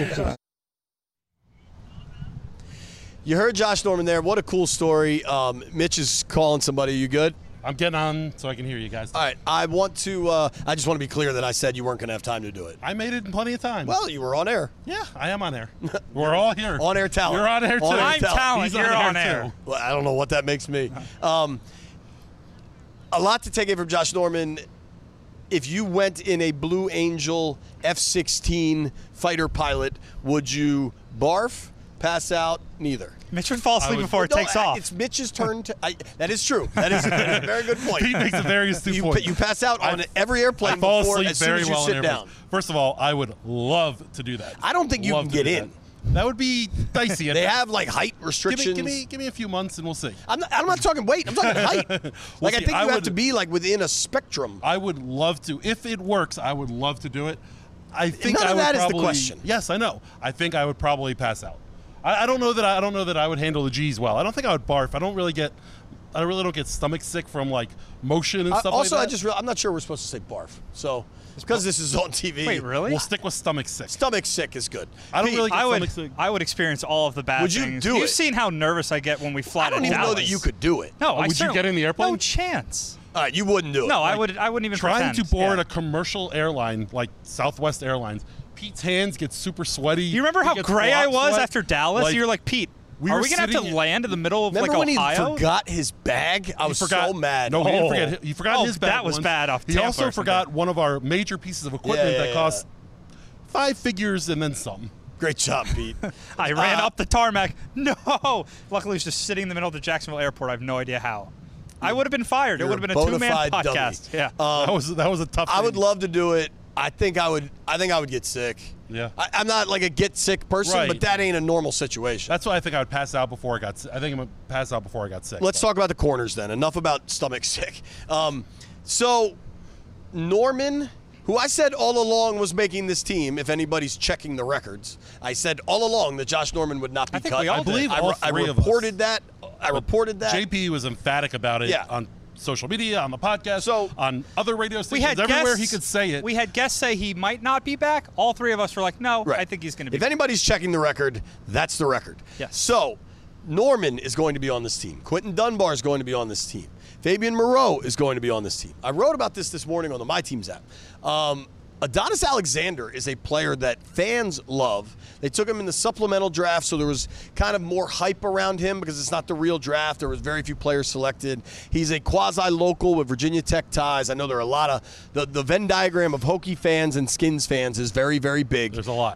You heard Josh Norman there. What a cool story. Mitch is calling somebody. Are you good? I'm getting on so I can hear you guys. All right. I just want to be clear that I said you weren't going to have time to do it. I made it in plenty of time. Well, you were on air. Yeah, I am on air. We're all here. On-air talent. You're on air, too. I'm talent. You're on air. Too. Well, I don't know what that makes me. A lot to take in from Josh Norman. If you went in a Blue Angel F-16 fighter pilot, would you barf, pass out? Neither. Mitch would fall asleep before it takes off. It's Mitch's turn to. That is true. That is a very good point. Pete makes a very astute point. You pass out on every airplane before as soon as you sit down. First of all, I would love to do that. I don't think you can get in. That would be dicey. They have like height restrictions. Give me a few months and we'll see. I'm not talking weight. I'm talking height. I think you have to be like within a spectrum. I would love to. If it works, I would love to do it. I think none I of would that probably, is the question. Yes, I know. I think I would probably pass out. I don't know that I would handle the G's well. I don't think I would barf. I don't really get really don't get stomach sick from like motion and stuff also, like that. I'm not sure we're supposed to say barf. So because this is on TV. Wait, really? We'll stick with stomach sick. Stomach sick is good. I don't really get stomach sick. I would experience all of the bad Would you things. do You've it? seen how nervous I get when we fly to I don't even Dallas. know that you could do it. No, Would you get in the airplane? No chance. All right, you wouldn't do it. No, I wouldn't even Trying pretend. to board Yeah. a commercial airline like Southwest Airlines, Pete's hands get super sweaty. You remember He how gets gray I block was sweat. after Dallas? You're like, Pete, we are were we going to have to sitting- land in the middle of Remember like when Ohio? he forgot his bag? I was so mad. No, he didn't forget. He forgot Oh, his bag. that was once. bad off He Tampa also or something. forgot one of our major pieces of equipment Yeah, that cost 5 figures and then some. Great job, Pete. I ran up the tarmac. No. Luckily, he's just sitting in the middle of the Jacksonville airport. I have no idea how. I would have been fired. It You're would have been a a bona two-man fide podcast. dummy. Yeah. That was a tough. I would thing. love to do it. I think I would get sick. Yeah. I'm not like a get sick person, Right. but that ain't a normal situation. That's why I think I would pass out before I got. I think I'm gonna pass out before I got sick. Let's talk about the corners then. Enough about stomach sick. So Norman, who I said all along was making this team, if anybody's checking the records, I said all along that Josh Norman would not be think cut. we all I believe all I three of us. reported that. I reported that. JP was emphatic about it Yeah. on social media, on the podcast, So- on other radio We stations, had everywhere guests, he could say it. We had guests say he might not be back. All three of us were like, no, Right. I think he's going to be If back. anybody's checking the record, that's the record. Yes. So, Norman is going to be on this team. Quentin Dunbar is going to be on this team. Fabian Moreau is going to be on this team. I wrote about this morning on the My Teams app. Adonis Alexander is a player that fans love. They took him in the supplemental draft, so there was kind of more hype around him because it's not the real draft. There was very few players selected. He's a quasi-local with Virginia Tech ties. I know there are a lot of the Venn diagram of Hokie fans and Skins fans is very, very big. There's a lot.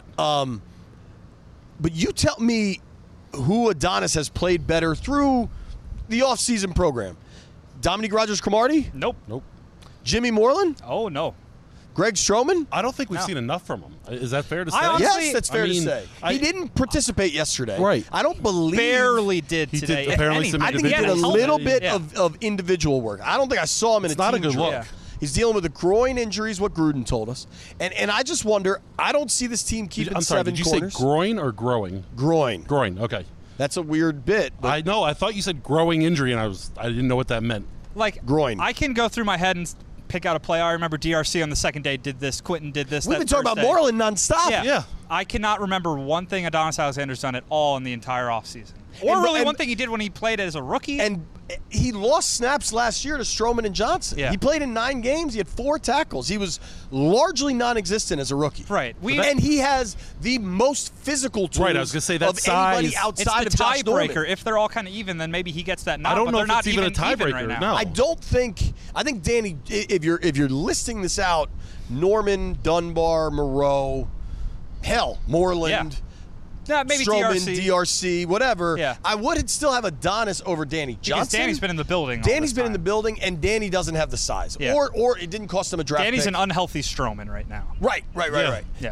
But you tell me who Adonis has played better through the offseason program. Dominique Rodgers-Cromartie? Nope. Jimmy Moreland? Oh, no. Greg Stroman? I don't think we've seen enough from him. Is that fair to say? I honestly- Yes, that's fair to say. He didn't participate yesterday. Right. I don't believe. Barely did He did today. apparently some I think he did a individual little stuff. bit Yeah. of individual work. I don't think I saw him in It's a not team a good drill. look. Yeah. He's dealing with a groin injury, is what Gruden told us. And I just wonder, I don't see this team keeping I'm sorry, 7 did you corners. say groin or growing? Groin. Groin, okay. That's a weird bit. But I know. I thought you said growing injury, and I didn't know what that meant. Like, Groin. I can go through my head and pick out a play. I remember DRC on the second day did this. Quentin did this. we've that been talking first about day. Moreland nonstop. Yeah. I cannot remember one thing Adonis Alexander's done at all in the entire offseason. Or And- really and- one thing he did when he played as a rookie. And he lost snaps last year to Stroman and Johnson. Yeah. He played in 9 games. He had 4 tackles. He was largely non-existent as a rookie. Right. And he has the most physical tools Right, I was gonna say that of anybody size- outside it's of the Josh Norman. tiebreaker. If they're all kind of even, then maybe he gets that nod. I don't but know they're if not it's even a even tiebreaker, right now. no. I don't think. I think Danny, if you're listing this out, Norman, Dunbar, Moreau, hell, Moreland. Yeah, maybe Stroman, DRC. DRC, whatever. Yeah. I would still have Adonis over Danny Because Johnson. Danny's been in the building. all Danny's this been in the time. building, and Danny doesn't have the size, Yeah. or it didn't cost him a draft. Danny's pick. an unhealthy Stroman right now. Right. Yeah.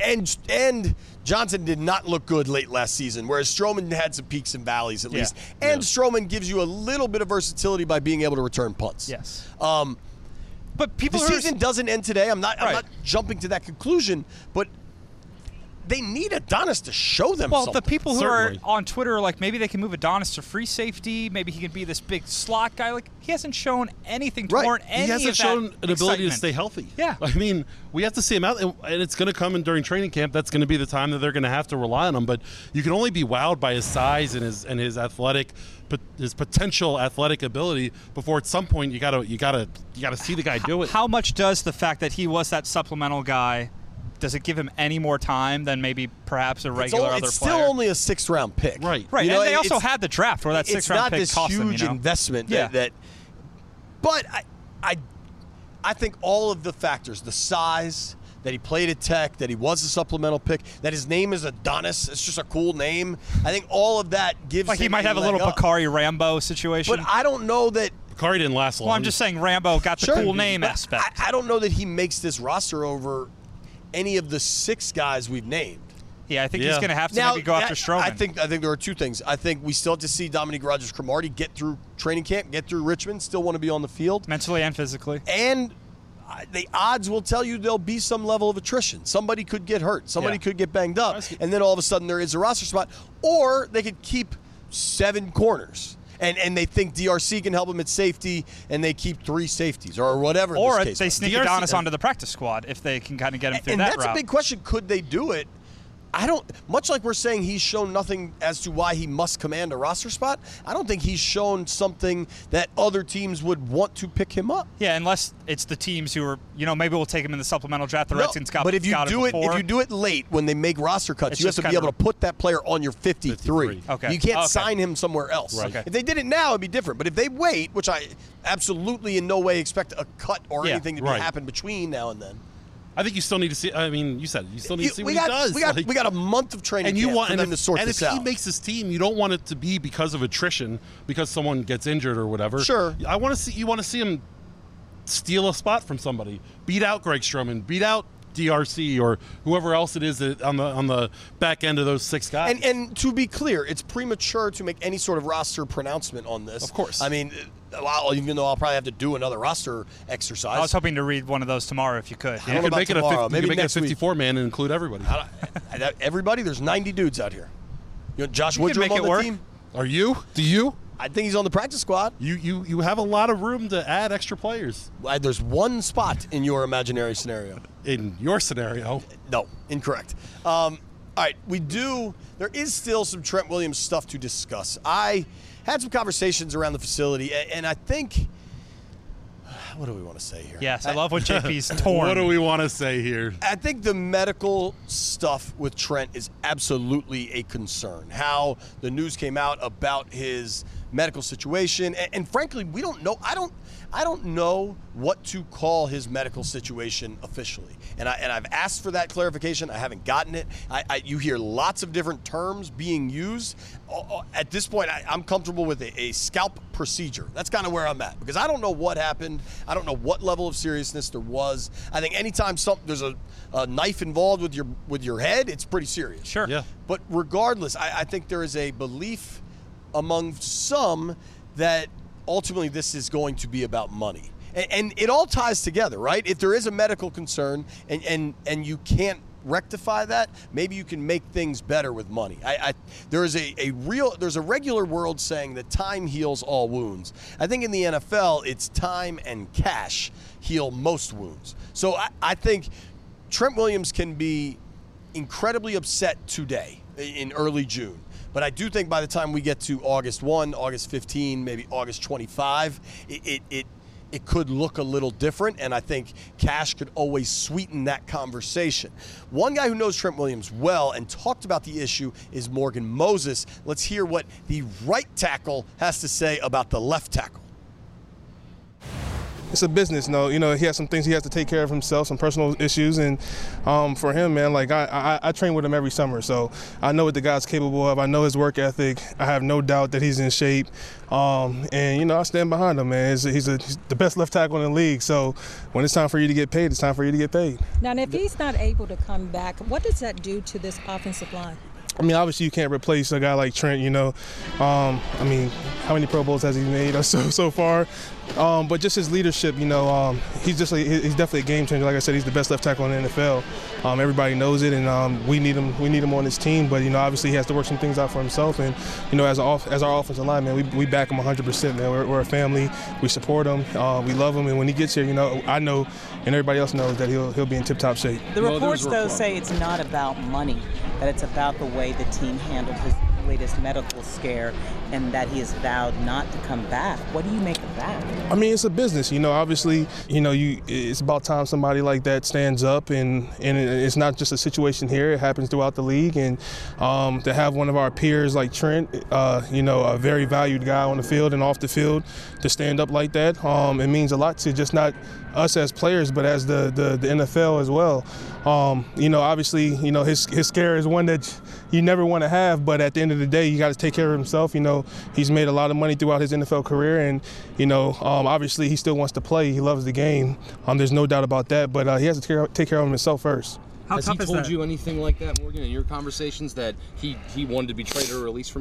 And Johnson did not look good late last season, whereas Stroman had some peaks and valleys at Yeah. least. And Stroman gives you a little bit of versatility by being able to return punts. Yes. But But people the who are- season doesn't end today. I'm not Right. jumping to that conclusion, but they need Adonis to show them Well, something. the people who Certainly. are on Twitter are like, maybe they can move Adonis to free safety. Maybe he can be this big slot guy. Like, he hasn't shown anything to Right. warrant He any hasn't of that shown an ability to excitement. stay healthy. Yeah. I mean, we have to see him out, and it's going to come in during training camp. That's going to be the time that they're going to have to rely on him. But you can only be wowed by his size and his potential athletic ability before at some point you gotta see the guy do it. How much does the fact that he was that supplemental guy, does it give him any more time than maybe perhaps a regular other it's player? still only a 6th-round pick. Right. Right, You know, and they also it's- had the draft where that it's 6th-round not pick this cost huge them, investment Yeah. that but I think all of the factors, the size, that he played at Tech, that he was a supplemental pick, that his name is Adonis, it's just a cool name. I think all of that gives Like he him might have a leg little up. Bakari Rambo situation. But I don't know that Bakari didn't last long. well, I'm just saying Rambo got the Sure. cool name But aspect. I don't know that he makes this roster over any of the 6 guys we've named. Yeah, I think he's Yeah. going to have to Now, maybe go after Stroman. I think there are 2 things. I think we still have to see Dominique Rodgers-Cromartie get through training camp, get through Richmond, still want to be on the field. mentally and physically. And the odds will tell you there'll be some level of attrition. Somebody could get hurt. Somebody Yeah. could get banged up. And then all of a sudden there is a roster spot. Or they could keep 7 corners. and they think DRC can help him at safety, and they keep 3 safeties or whatever. Or this case they was. sneak Adonis onto the practice squad if they can kind of get him through and that that's route. a big question. Could they do it? I don't, much like we're saying he's shown nothing as to why he must command a roster spot, I don't think he's shown something that other teams would want to pick him up. Yeah, unless it's the teams who are, maybe we'll take him in the supplemental draft. The Redskins got but if you got do him before. if you do it late when they make roster cuts, It's you have just to be able kinda- to put that player on your 53. Okay. You can't Okay. sign him somewhere else. Right. Okay. If they did it now, it'd be different. But if they wait, which I absolutely in no way expect a cut or anything to happen between now and then. I think you still need to see. I mean, you said it. You still need to see what he does. We got a month of training camp for them to sort this out. And if he makes his team, you don't want it to be because of attrition, because someone gets injured or whatever. Sure. I want to see. You want to see him steal a spot from somebody, beat out Greg Stroman, beat out DRC or whoever else it is that on the back end of those 6 guys. And to be clear, it's premature to make any sort of roster pronouncement on this. Of course. I mean, even though I'll probably have to do another roster exercise. I was hoping to read one of those tomorrow if you could. I don't know about tomorrow. Maybe make next it a week. 54-man and include everybody. Everybody? There's 90 dudes out here. You know, Josh You can Woodrum make on it the work. team? Are you? Do you? I think he's on the practice squad. You have a lot of room to add extra players. There's one spot in your imaginary scenario. In your scenario? No, incorrect. All right, there is still some Trent Williams stuff to discuss. I had some conversations around the facility, and I think, what do we want to say here? Yes, I love when JP's torn. What do we want to say here? I think the medical stuff with Trent is absolutely a concern. How the news came out about his medical situation, and frankly, we don't know. I don't know what to call his medical situation officially, and I've asked for that clarification. I haven't gotten it. You hear lots of different terms being used. At this point, I'm comfortable with a scalp procedure. That's kind of where I'm at, because I don't know what happened. I don't know what level of seriousness there was. I think anytime there's a knife involved with your head, it's pretty serious. Sure. Yeah. But regardless, I think there is a belief among some that ultimately this is going to be about money. And it all ties together, right? If there is a medical concern and you can't rectify that, maybe you can make things better with money. There's a regular world saying that time heals all wounds. I think in the NFL, it's time and cash heal most wounds. So I think Trent Williams can be incredibly upset today in early June. But I do think by the time we get to August 1, August 15, maybe August 25, it could look a little different, and I think cash could always sweeten that conversation. One guy who knows Trent Williams well and talked about the issue is Morgan Moses. Let's hear what the right tackle has to say about the left tackle. It's a business, no. You know, he has some things he has to take care of himself, some personal issues, and for him, man, like I train with him every summer, so I know what the guy's capable of. I know his work ethic. I have no doubt that he's in shape, and you know, I stand behind him, man. He's the best left tackle in the league. So when it's time for you to get paid, it's time for you to get paid. Now, if he's not able to come back, what does that do to this offensive line? I mean, obviously you can't replace a guy like Trent, you know. I mean, how many Pro Bowls has he made so far? But just his leadership, you know, he's definitely a game changer. Like I said, he's the best left tackle in the NFL. Everybody knows it, and we need him on his team. But you know, obviously he has to work some things out for himself. And you know, as our offensive line, man, we back him 100%. Man, we're a family. We support him. We love him. And when he gets here, you know, I know, and everybody else knows that he'll be in tip-top shape. The reports, though, say it's not about money, that it's about the way the team handled his latest medical scare and that he has vowed not to come back. What do you make of that? I mean, it's a business, you know. Obviously, you know, it's about time somebody like that stands up, and it's not just a situation here. It happens throughout the league, and to have one of our peers like Trent, you know, a very valued guy on the field and off the field, to stand up like that, it means a lot to just not us as players, but as the NFL as well. You know, obviously, you know, his scare is one that you never want to have, but at the end of the day, you got to take care of himself. You know, he's made a lot of money throughout his NFL career, and you know, obviously he still wants to play. He loves the game. There's no doubt about that, but he has to take care of himself first. Has he told you anything like that, Morgan, in your conversations, that he wanted to be traded or released from here?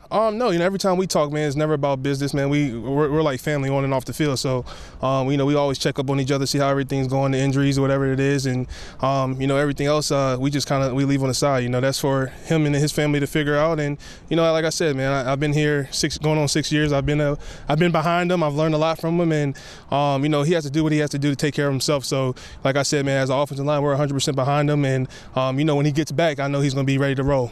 No, every time we talk, man, it's never about business, man. We're like family on and off the field. So, we always check up on each other, see how everything's going, the injuries or whatever it is. And, everything else, we just we leave on the side. That's for him and his family to figure out. And, like I said, man, I've been here going on 6 years. I've been behind him. I've learned a lot from him. And, he has to do what he has to do to take care of himself. So, like I said, man, as an offensive line, we're 100% behind him. And, when he gets back, I know he's going to be ready to roll.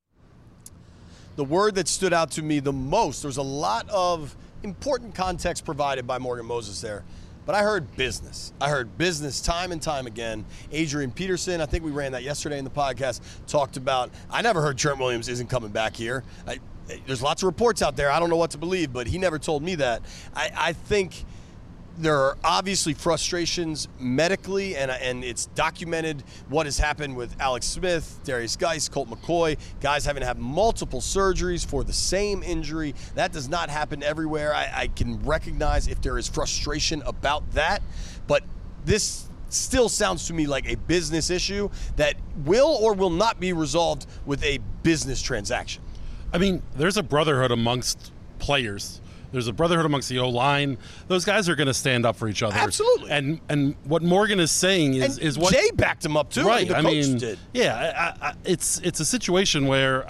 The word that stood out to me the most, there's a lot of important context provided by Morgan Moses there, but I heard business. I heard business time and time again. Adrian Peterson, I think we ran that yesterday in the podcast, talked about, I never heard Trent Williams isn't coming back here. There's lots of reports out there. I don't know what to believe, but he never told me that. I think there are obviously frustrations medically, and it's documented what has happened with Alex Smith, Darius Geis, Colt McCoy, guys having to have multiple surgeries for the same injury. That does not happen everywhere. I can recognize if there is frustration about that, but this still sounds to me like a business issue that will or will not be resolved with a business transaction. I mean, there's a brotherhood amongst players. There's a brotherhood amongst the O-line. Those guys are going to stand up for each other. Absolutely. And what Morgan is saying is what Jay backed him up too. Right. The coach did. Yeah. It's a situation where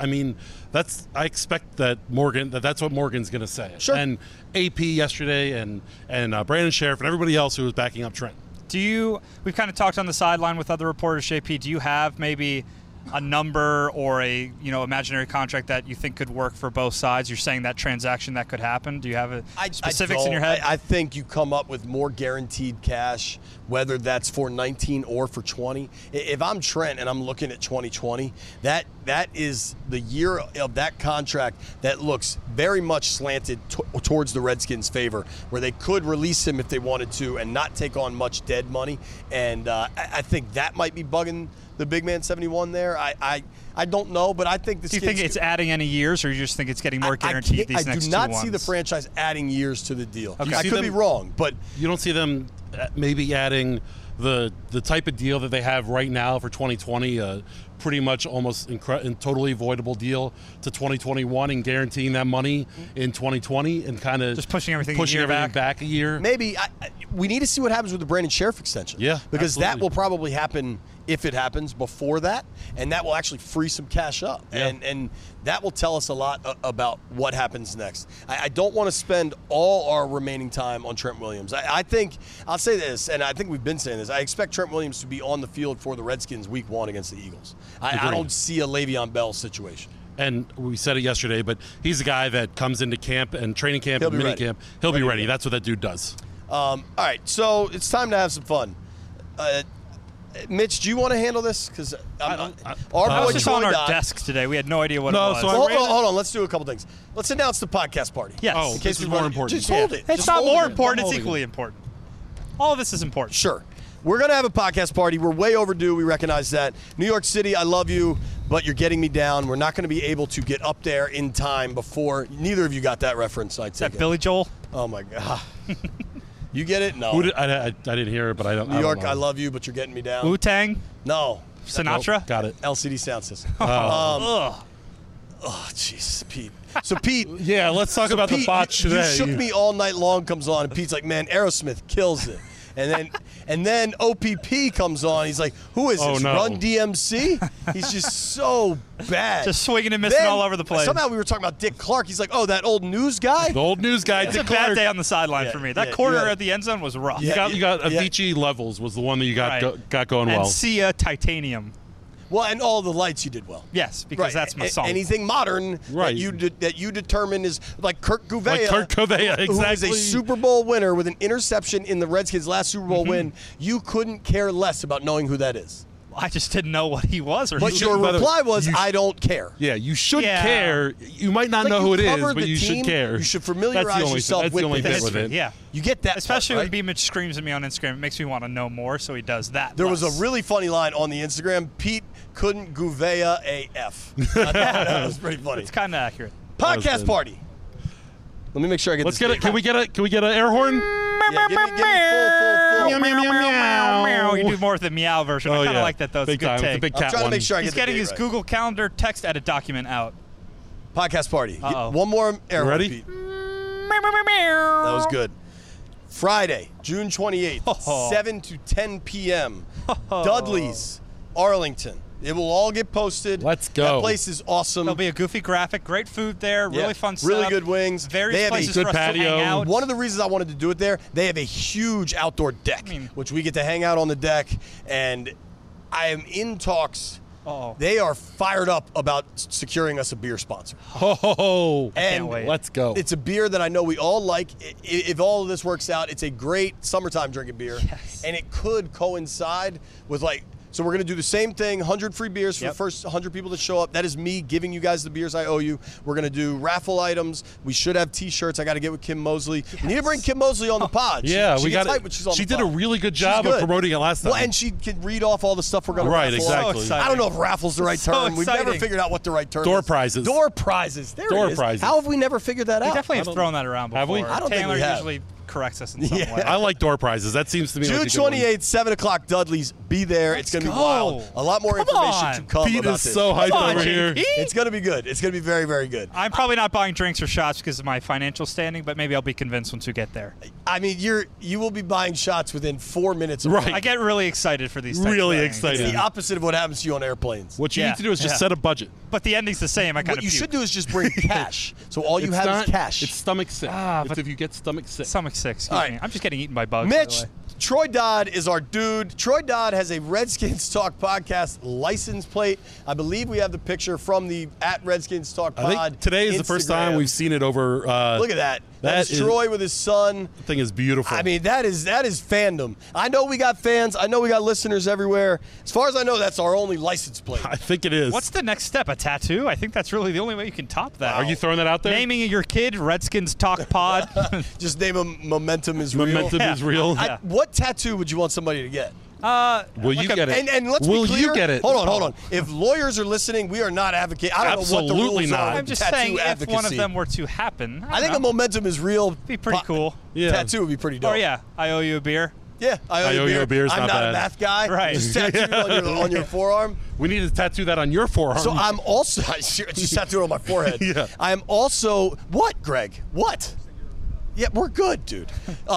I expect that that's what Morgan's going to say. Sure. And AP yesterday and Brandon Sheriff and everybody else who was backing up Trent. We've kind of talked on the sideline with other reporters, JP. Do you have maybe a number or a imaginary contract that you think could work for both sides? You're saying that transaction that could happen. Do you have specifics in your head? I think you come up with more guaranteed cash, whether that's for 19 or for 20. If I'm Trent and I'm looking at 2020, that is the year of that contract that looks very much slanted towards the Redskins' favor, where they could release him if they wanted to and not take on much dead money. And I think that might be bugging the big man 71 there. I don't know, but I think this. Do you think it's adding any years, or you just think it's getting more guaranteed these next 2 I do not ones? see the franchise adding years to the deal. Okay. I could be wrong, but you don't see them maybe adding the type of deal that they have right now for 2020, pretty much almost totally avoidable deal to 2021 and guaranteeing that money in 2020 and kind of just pushing everything back a year. Maybe we need to see what happens with the Brandon Sheriff extension. Yeah, because absolutely. that will probably happen if it happens before that, and that will actually free some cash up, and that will tell us a lot about what happens next. I don't want to spend all our remaining time on Trent Williams. I think I'll say this, and I think we've been saying this. I expect Trent Williams to be on the field for the Redskins Week 1 against the Eagles. I don't see a Le'Veon Bell situation. And we said it yesterday, but he's a guy that comes into camp and training camp and mini camp. He'll be ready. That's what that dude does. All right, so it's time to have some fun. Mitch, do you want to handle this? Because I was just on our desk today. We had no idea what it was. So hold on. Let's do a couple things. Let's announce the podcast party. Yes. Oh, this is more important. Just hold it. It's not more important. It's equally important. All of this is important. Sure. We're going to have a podcast party. We're way overdue. We recognize that. New York City, I love you, but you're getting me down. We're not going to be able to get up there in time before. Neither of you got that reference, I take it. Is that Billy Joel? Oh, my God. You get it? No. I didn't hear it, but I don't know. New York, I love you, but you're getting me down. Wu-Tang? No. Sinatra? Nope, got it. LCD Sound System. Oh, jeez, Pete. So, Pete. Yeah, let's talk about the botch today. You shook me all night long comes on, and Pete's like, man, Aerosmith kills it. And then OPP comes on. He's like, who is this? No. Run DMC? He's just so bad. Just swinging and missing all over the place. Somehow we were talking about Dick Clark. He's like, oh, that old news guy? The old news guy, It's Dick a Clark. bad day on the sideline for me. That corner at the end zone was rough. You got Avicii Levels was the one that you got going well. And Sia Titanium. Well, and all the lights you did well. Yes, because that's my song. Anything modern that you determine is like Kurt Gouveia. Exactly. Who is a Super Bowl winner with an interception in the Redskins' last Super Bowl win. You couldn't care less about knowing who that is. I just didn't know what he was. But your reply was, I don't care. Yeah, you should care. You might not know who it is, but you should care. You should familiarize yourself with the history. Yeah. You get that. Especially part, when B-Mitch screams at me on Instagram. It makes me want to know more, so he does that. There was a really funny line on the Instagram. Pete couldn't Gouveia AF. That was pretty funny. It's kind of accurate. Podcast party. Let me make sure I get this. Can we get an air horn? Yeah, give me full. Meow, meow, meow, meow. You do more of the meow version. I kind of like that, though. It's big a good time. take. It's a big cat I'm trying to make sure I get He's getting his Google Calendar text edit document out. Podcast party. Uh-oh. One more air ready? Pete. That was good. Friday, June 28th, 7 to 10 p.m. Dudley's, Arlington. It will all get posted. Let's go. That place is awesome. There'll be a goofy graphic, great food there, really fun stuff. Really good wings. Various they have places a for us to hang out. One of the reasons I wanted to do it there, they have a huge outdoor deck, which we get to hang out on the deck. And I am in talks. They are fired up about securing us a beer sponsor. Oh, and let's go. It's a beer that I know we all like. If all of this works out, it's a great summertime drinking beer. Yes. And it could coincide with so we're going to do the same thing, 100 free beers for the first 100 people that show up. That is me giving you guys the beers I owe you. We're going to do raffle items. We should have T-shirts. I got to get with Kim Mosley. We need to bring Kim Mosley on the pod. Yeah, she we got it. She did a really good job She's of promoting it last time. Well, and she can read off all the stuff we're going to raffle. Exactly. I don't know if raffle's the right term. We've never exciting. figured out what the right term Door is. prizes. Door prizes. There Door it is. prizes. How have we never figured that out? We definitely have thrown that around before. Have we? I don't think Taylor we have. usually corrects us in some way. I like door prizes. That seems to me June like a good one. 28th, 7 o'clock, Dudley's. Be there. It's going to be wild. A lot more information to come Pete about is this. so hyped over JP. here. It's going to be good. It's going to be very, very good. I'm probably not buying drinks or shots because of my financial standing, but maybe I'll be convinced once we get there. I mean, you will be buying shots within 4 minutes of I get really excited for these types Really of things. excited. It's the opposite of what happens to you on airplanes. What you need to do is just set a budget. But the ending's the same. I kind What of you should do is just bring cash. So all you It's have not- is cash. It's stomach sick. Ah, it's but- if you get stomach sick. Stomach sick. Excuse All right. me. I'm just getting eaten by bugs. by the Mitch, way. Troy Dodd is our dude. Troy Dodd has a Redskins Talk podcast license plate. I believe we have the picture from the @Redskins Talk I pod. think today is the first time Instagram. we've seen it over. Look at that. that That's is- Troy with his son. The thing is beautiful. I mean, that is fandom. I know we got fans. I know we got listeners everywhere. As far as I know, that's our only license plate. I think it is. What's the next step? A tattoo? I think that's really the only way you can top that. Are you throwing that out there? Naming your kid Redskins Talk Pod. Just name him Momentum is Real. Momentum is real. What tattoo would you want somebody to get? Will you get it? And let's Will be clear. you get it? Hold on. If lawyers are listening, we are not advocating. I don't know what the Absolutely rules not. are. I'm just tattoo saying advocacy. if one of them were to happen. I think a Momentum is Real. Be pretty cool. Yeah. Tattoo would be pretty dope. Or yeah, I owe you a beer. Yeah, I owe you a beer. is I'm not not a bad. math guy. Right. Just tattooed on your forearm. We need to tattoo that on your forearm. So I'm also just tattooed on my forehead. Yeah. I am also what, Greg? What? Yeah, we're good, dude.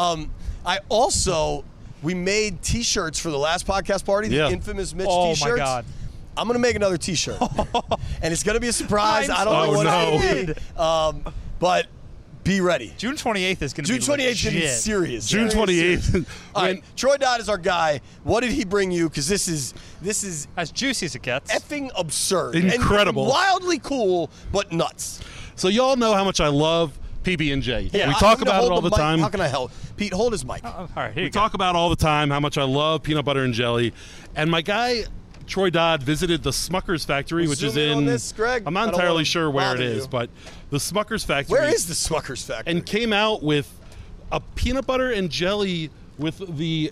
I also we made T-shirts for the last podcast party. The Yeah. infamous Mitch Oh, my T-shirts. God. I'm gonna make another T-shirt, and it's gonna be a surprise. I don't so know what excited. it'll be. But be ready. June 28th is going to June be 28th is gonna be legit. serious. June Very 28th. serious. All right, Troy Dodd is our guy. What did he bring you? Because this is as juicy as it gets. effing absurd, Incredible. and wildly cool, but nuts. So y'all know how much I love PB&J. Yeah, we I'm talk gonna about it hold all the mic. time. How can I help? Pete, hold his mic. All right, here We you go. talk about all the time how much I love peanut butter and jelly. And my guy, Troy Dodd, visited the Smucker's factory, which is zoom in in. on this, Greg. I'm I not don't entirely wanna sure where it bother is, you. but the Smucker's factory. Where is the Smucker's factory? And came out with a peanut butter and jelly with the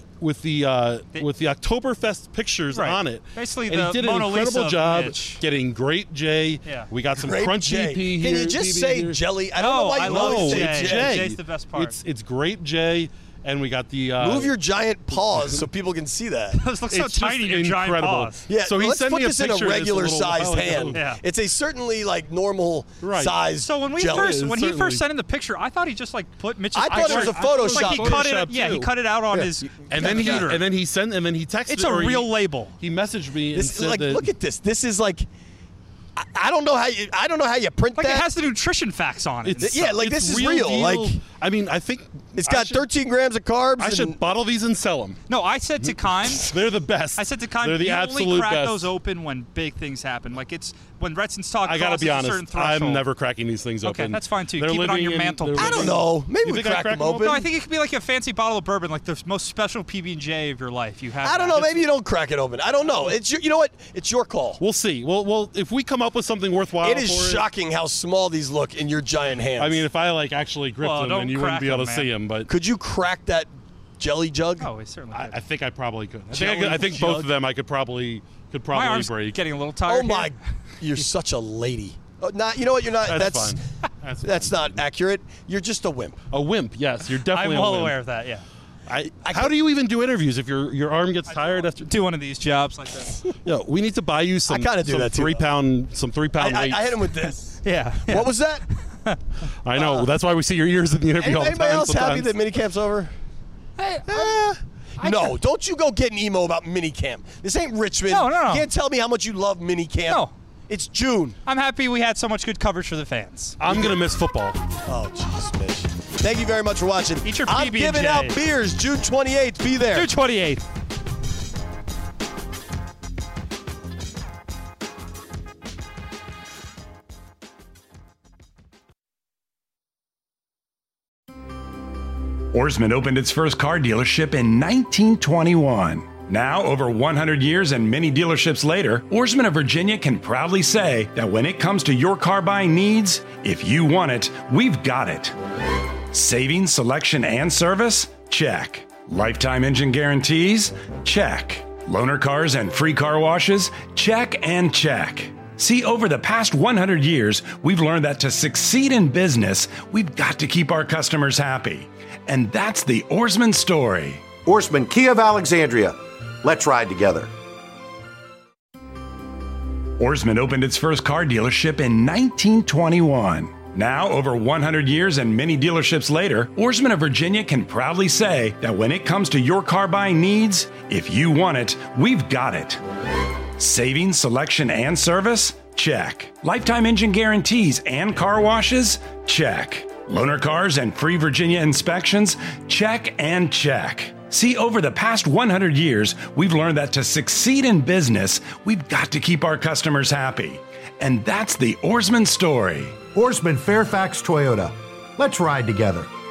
Oktoberfest pictures Right. on it. Basically and the he did Mona an Lisa incredible of job Mitch. getting Great J. Yeah. We got some Grape crunchy J. pea here. Can you just PB say here. jelly? I don't know why I you love always say J. J. J's the best part. It's Great J, and we got the Move your giant paws so people can see that. Those look so it's tiny, just your giant incredible. paws. Yeah, So he let's sent put me a this in a picture of this a regular little sized while ago. hand. Yeah. It's a certainly like normal Right. size. So when we jelly. first when he certainly. first sent in the picture, I thought he just like put Mitch's. I thought it was a Photoshop. Like he cut it. Photoshop, Yeah, he too. cut it out on Yeah. his. and then computer. he texted. It's a or real he, label. He messaged me and This said like that look at this. This is like I don't know how you print Like that. it has the nutrition facts on it. it's, Yeah, like, it's this is real, deal. like- I mean, I think It's got 13 grams of carbs. I should and- bottle these and sell them. No, I said to Kime. They're the best. I said to Kime, They're the you absolute only crack best. those open when big things happen. Like it's when Redskins talk. I gotta be crosses a certain honest. threshold. I'm never cracking these things Okay, open. that's fine, too. They're Keep it on living your in- mantelpiece. they're I don't living- know. Maybe You we think I crack them them open. No, I think it could be like a fancy bottle of bourbon, like the most special PB&J of your life. You have. I don't that. know. Maybe you don't crack it open. I don't know. It's you know what? It's your call. We'll see. Well, if we come up with something worthwhile, It is for shocking how small these look in your giant hands. I mean, if I like actually gripped Well, them, don't then you wouldn't crack be able to them, see man. them. But could you crack that jelly jug? Oh, we certainly. I Could. think I probably could. Jelly I think jug. both of them I could probably My arm's break. getting a little tired. Oh my! here. You're such a lady. Not. You know what? You're not. That's fine. That's not accurate. You're just a wimp. A wimp, yes. You're I'm definitely well a wimp. aware of that. Yeah. How do you even do interviews if your arm gets tired after? Do one of these jobs like this. We need to buy you some. I kind of do that too. 3 pound weights. I hit him with this. Yeah. What was that? I know. That's why we see your ears in the interview all the time. Anybody else happy sometimes. that minicamp's over? No, don't you go getting emo about minicamp. This ain't Richmond. No. You can't tell me how much you love minicamp. No. It's June. I'm happy we had so much good coverage for the fans. I'm going to miss football. Oh, jeez, Mitch. Thank you very much for watching. Eat your I'm PB&J. giving out beers June 28th. Be there. June 28th. Ourisman opened its first car dealership in 1921. Now, over 100 years and many dealerships later, Ourisman of Virginia can proudly say that when it comes to your car buying needs, if you want it, we've got it. Savings, selection, and service? Check. Lifetime engine guarantees? Check. Loaner cars and free car washes? Check and check. See, over the past 100 years, we've learned that to succeed in business, we've got to keep our customers happy. And that's the Ourisman story. Ourisman Kia of Alexandria. Let's ride together. Ourisman opened its first car dealership in 1921. Now, over 100 years and many dealerships later, Ourisman of Virginia can proudly say that when it comes to your car buying needs, if you want it, we've got it. Savings, selection, and service? Check. Lifetime engine guarantees and car washes? Check. Loaner cars and free Virginia inspections? Check and check. See, over the past 100 years, we've learned that to succeed in business, we've got to keep our customers happy. And that's the Ourisman story. Ourisman Fairfax Toyota. Let's ride together.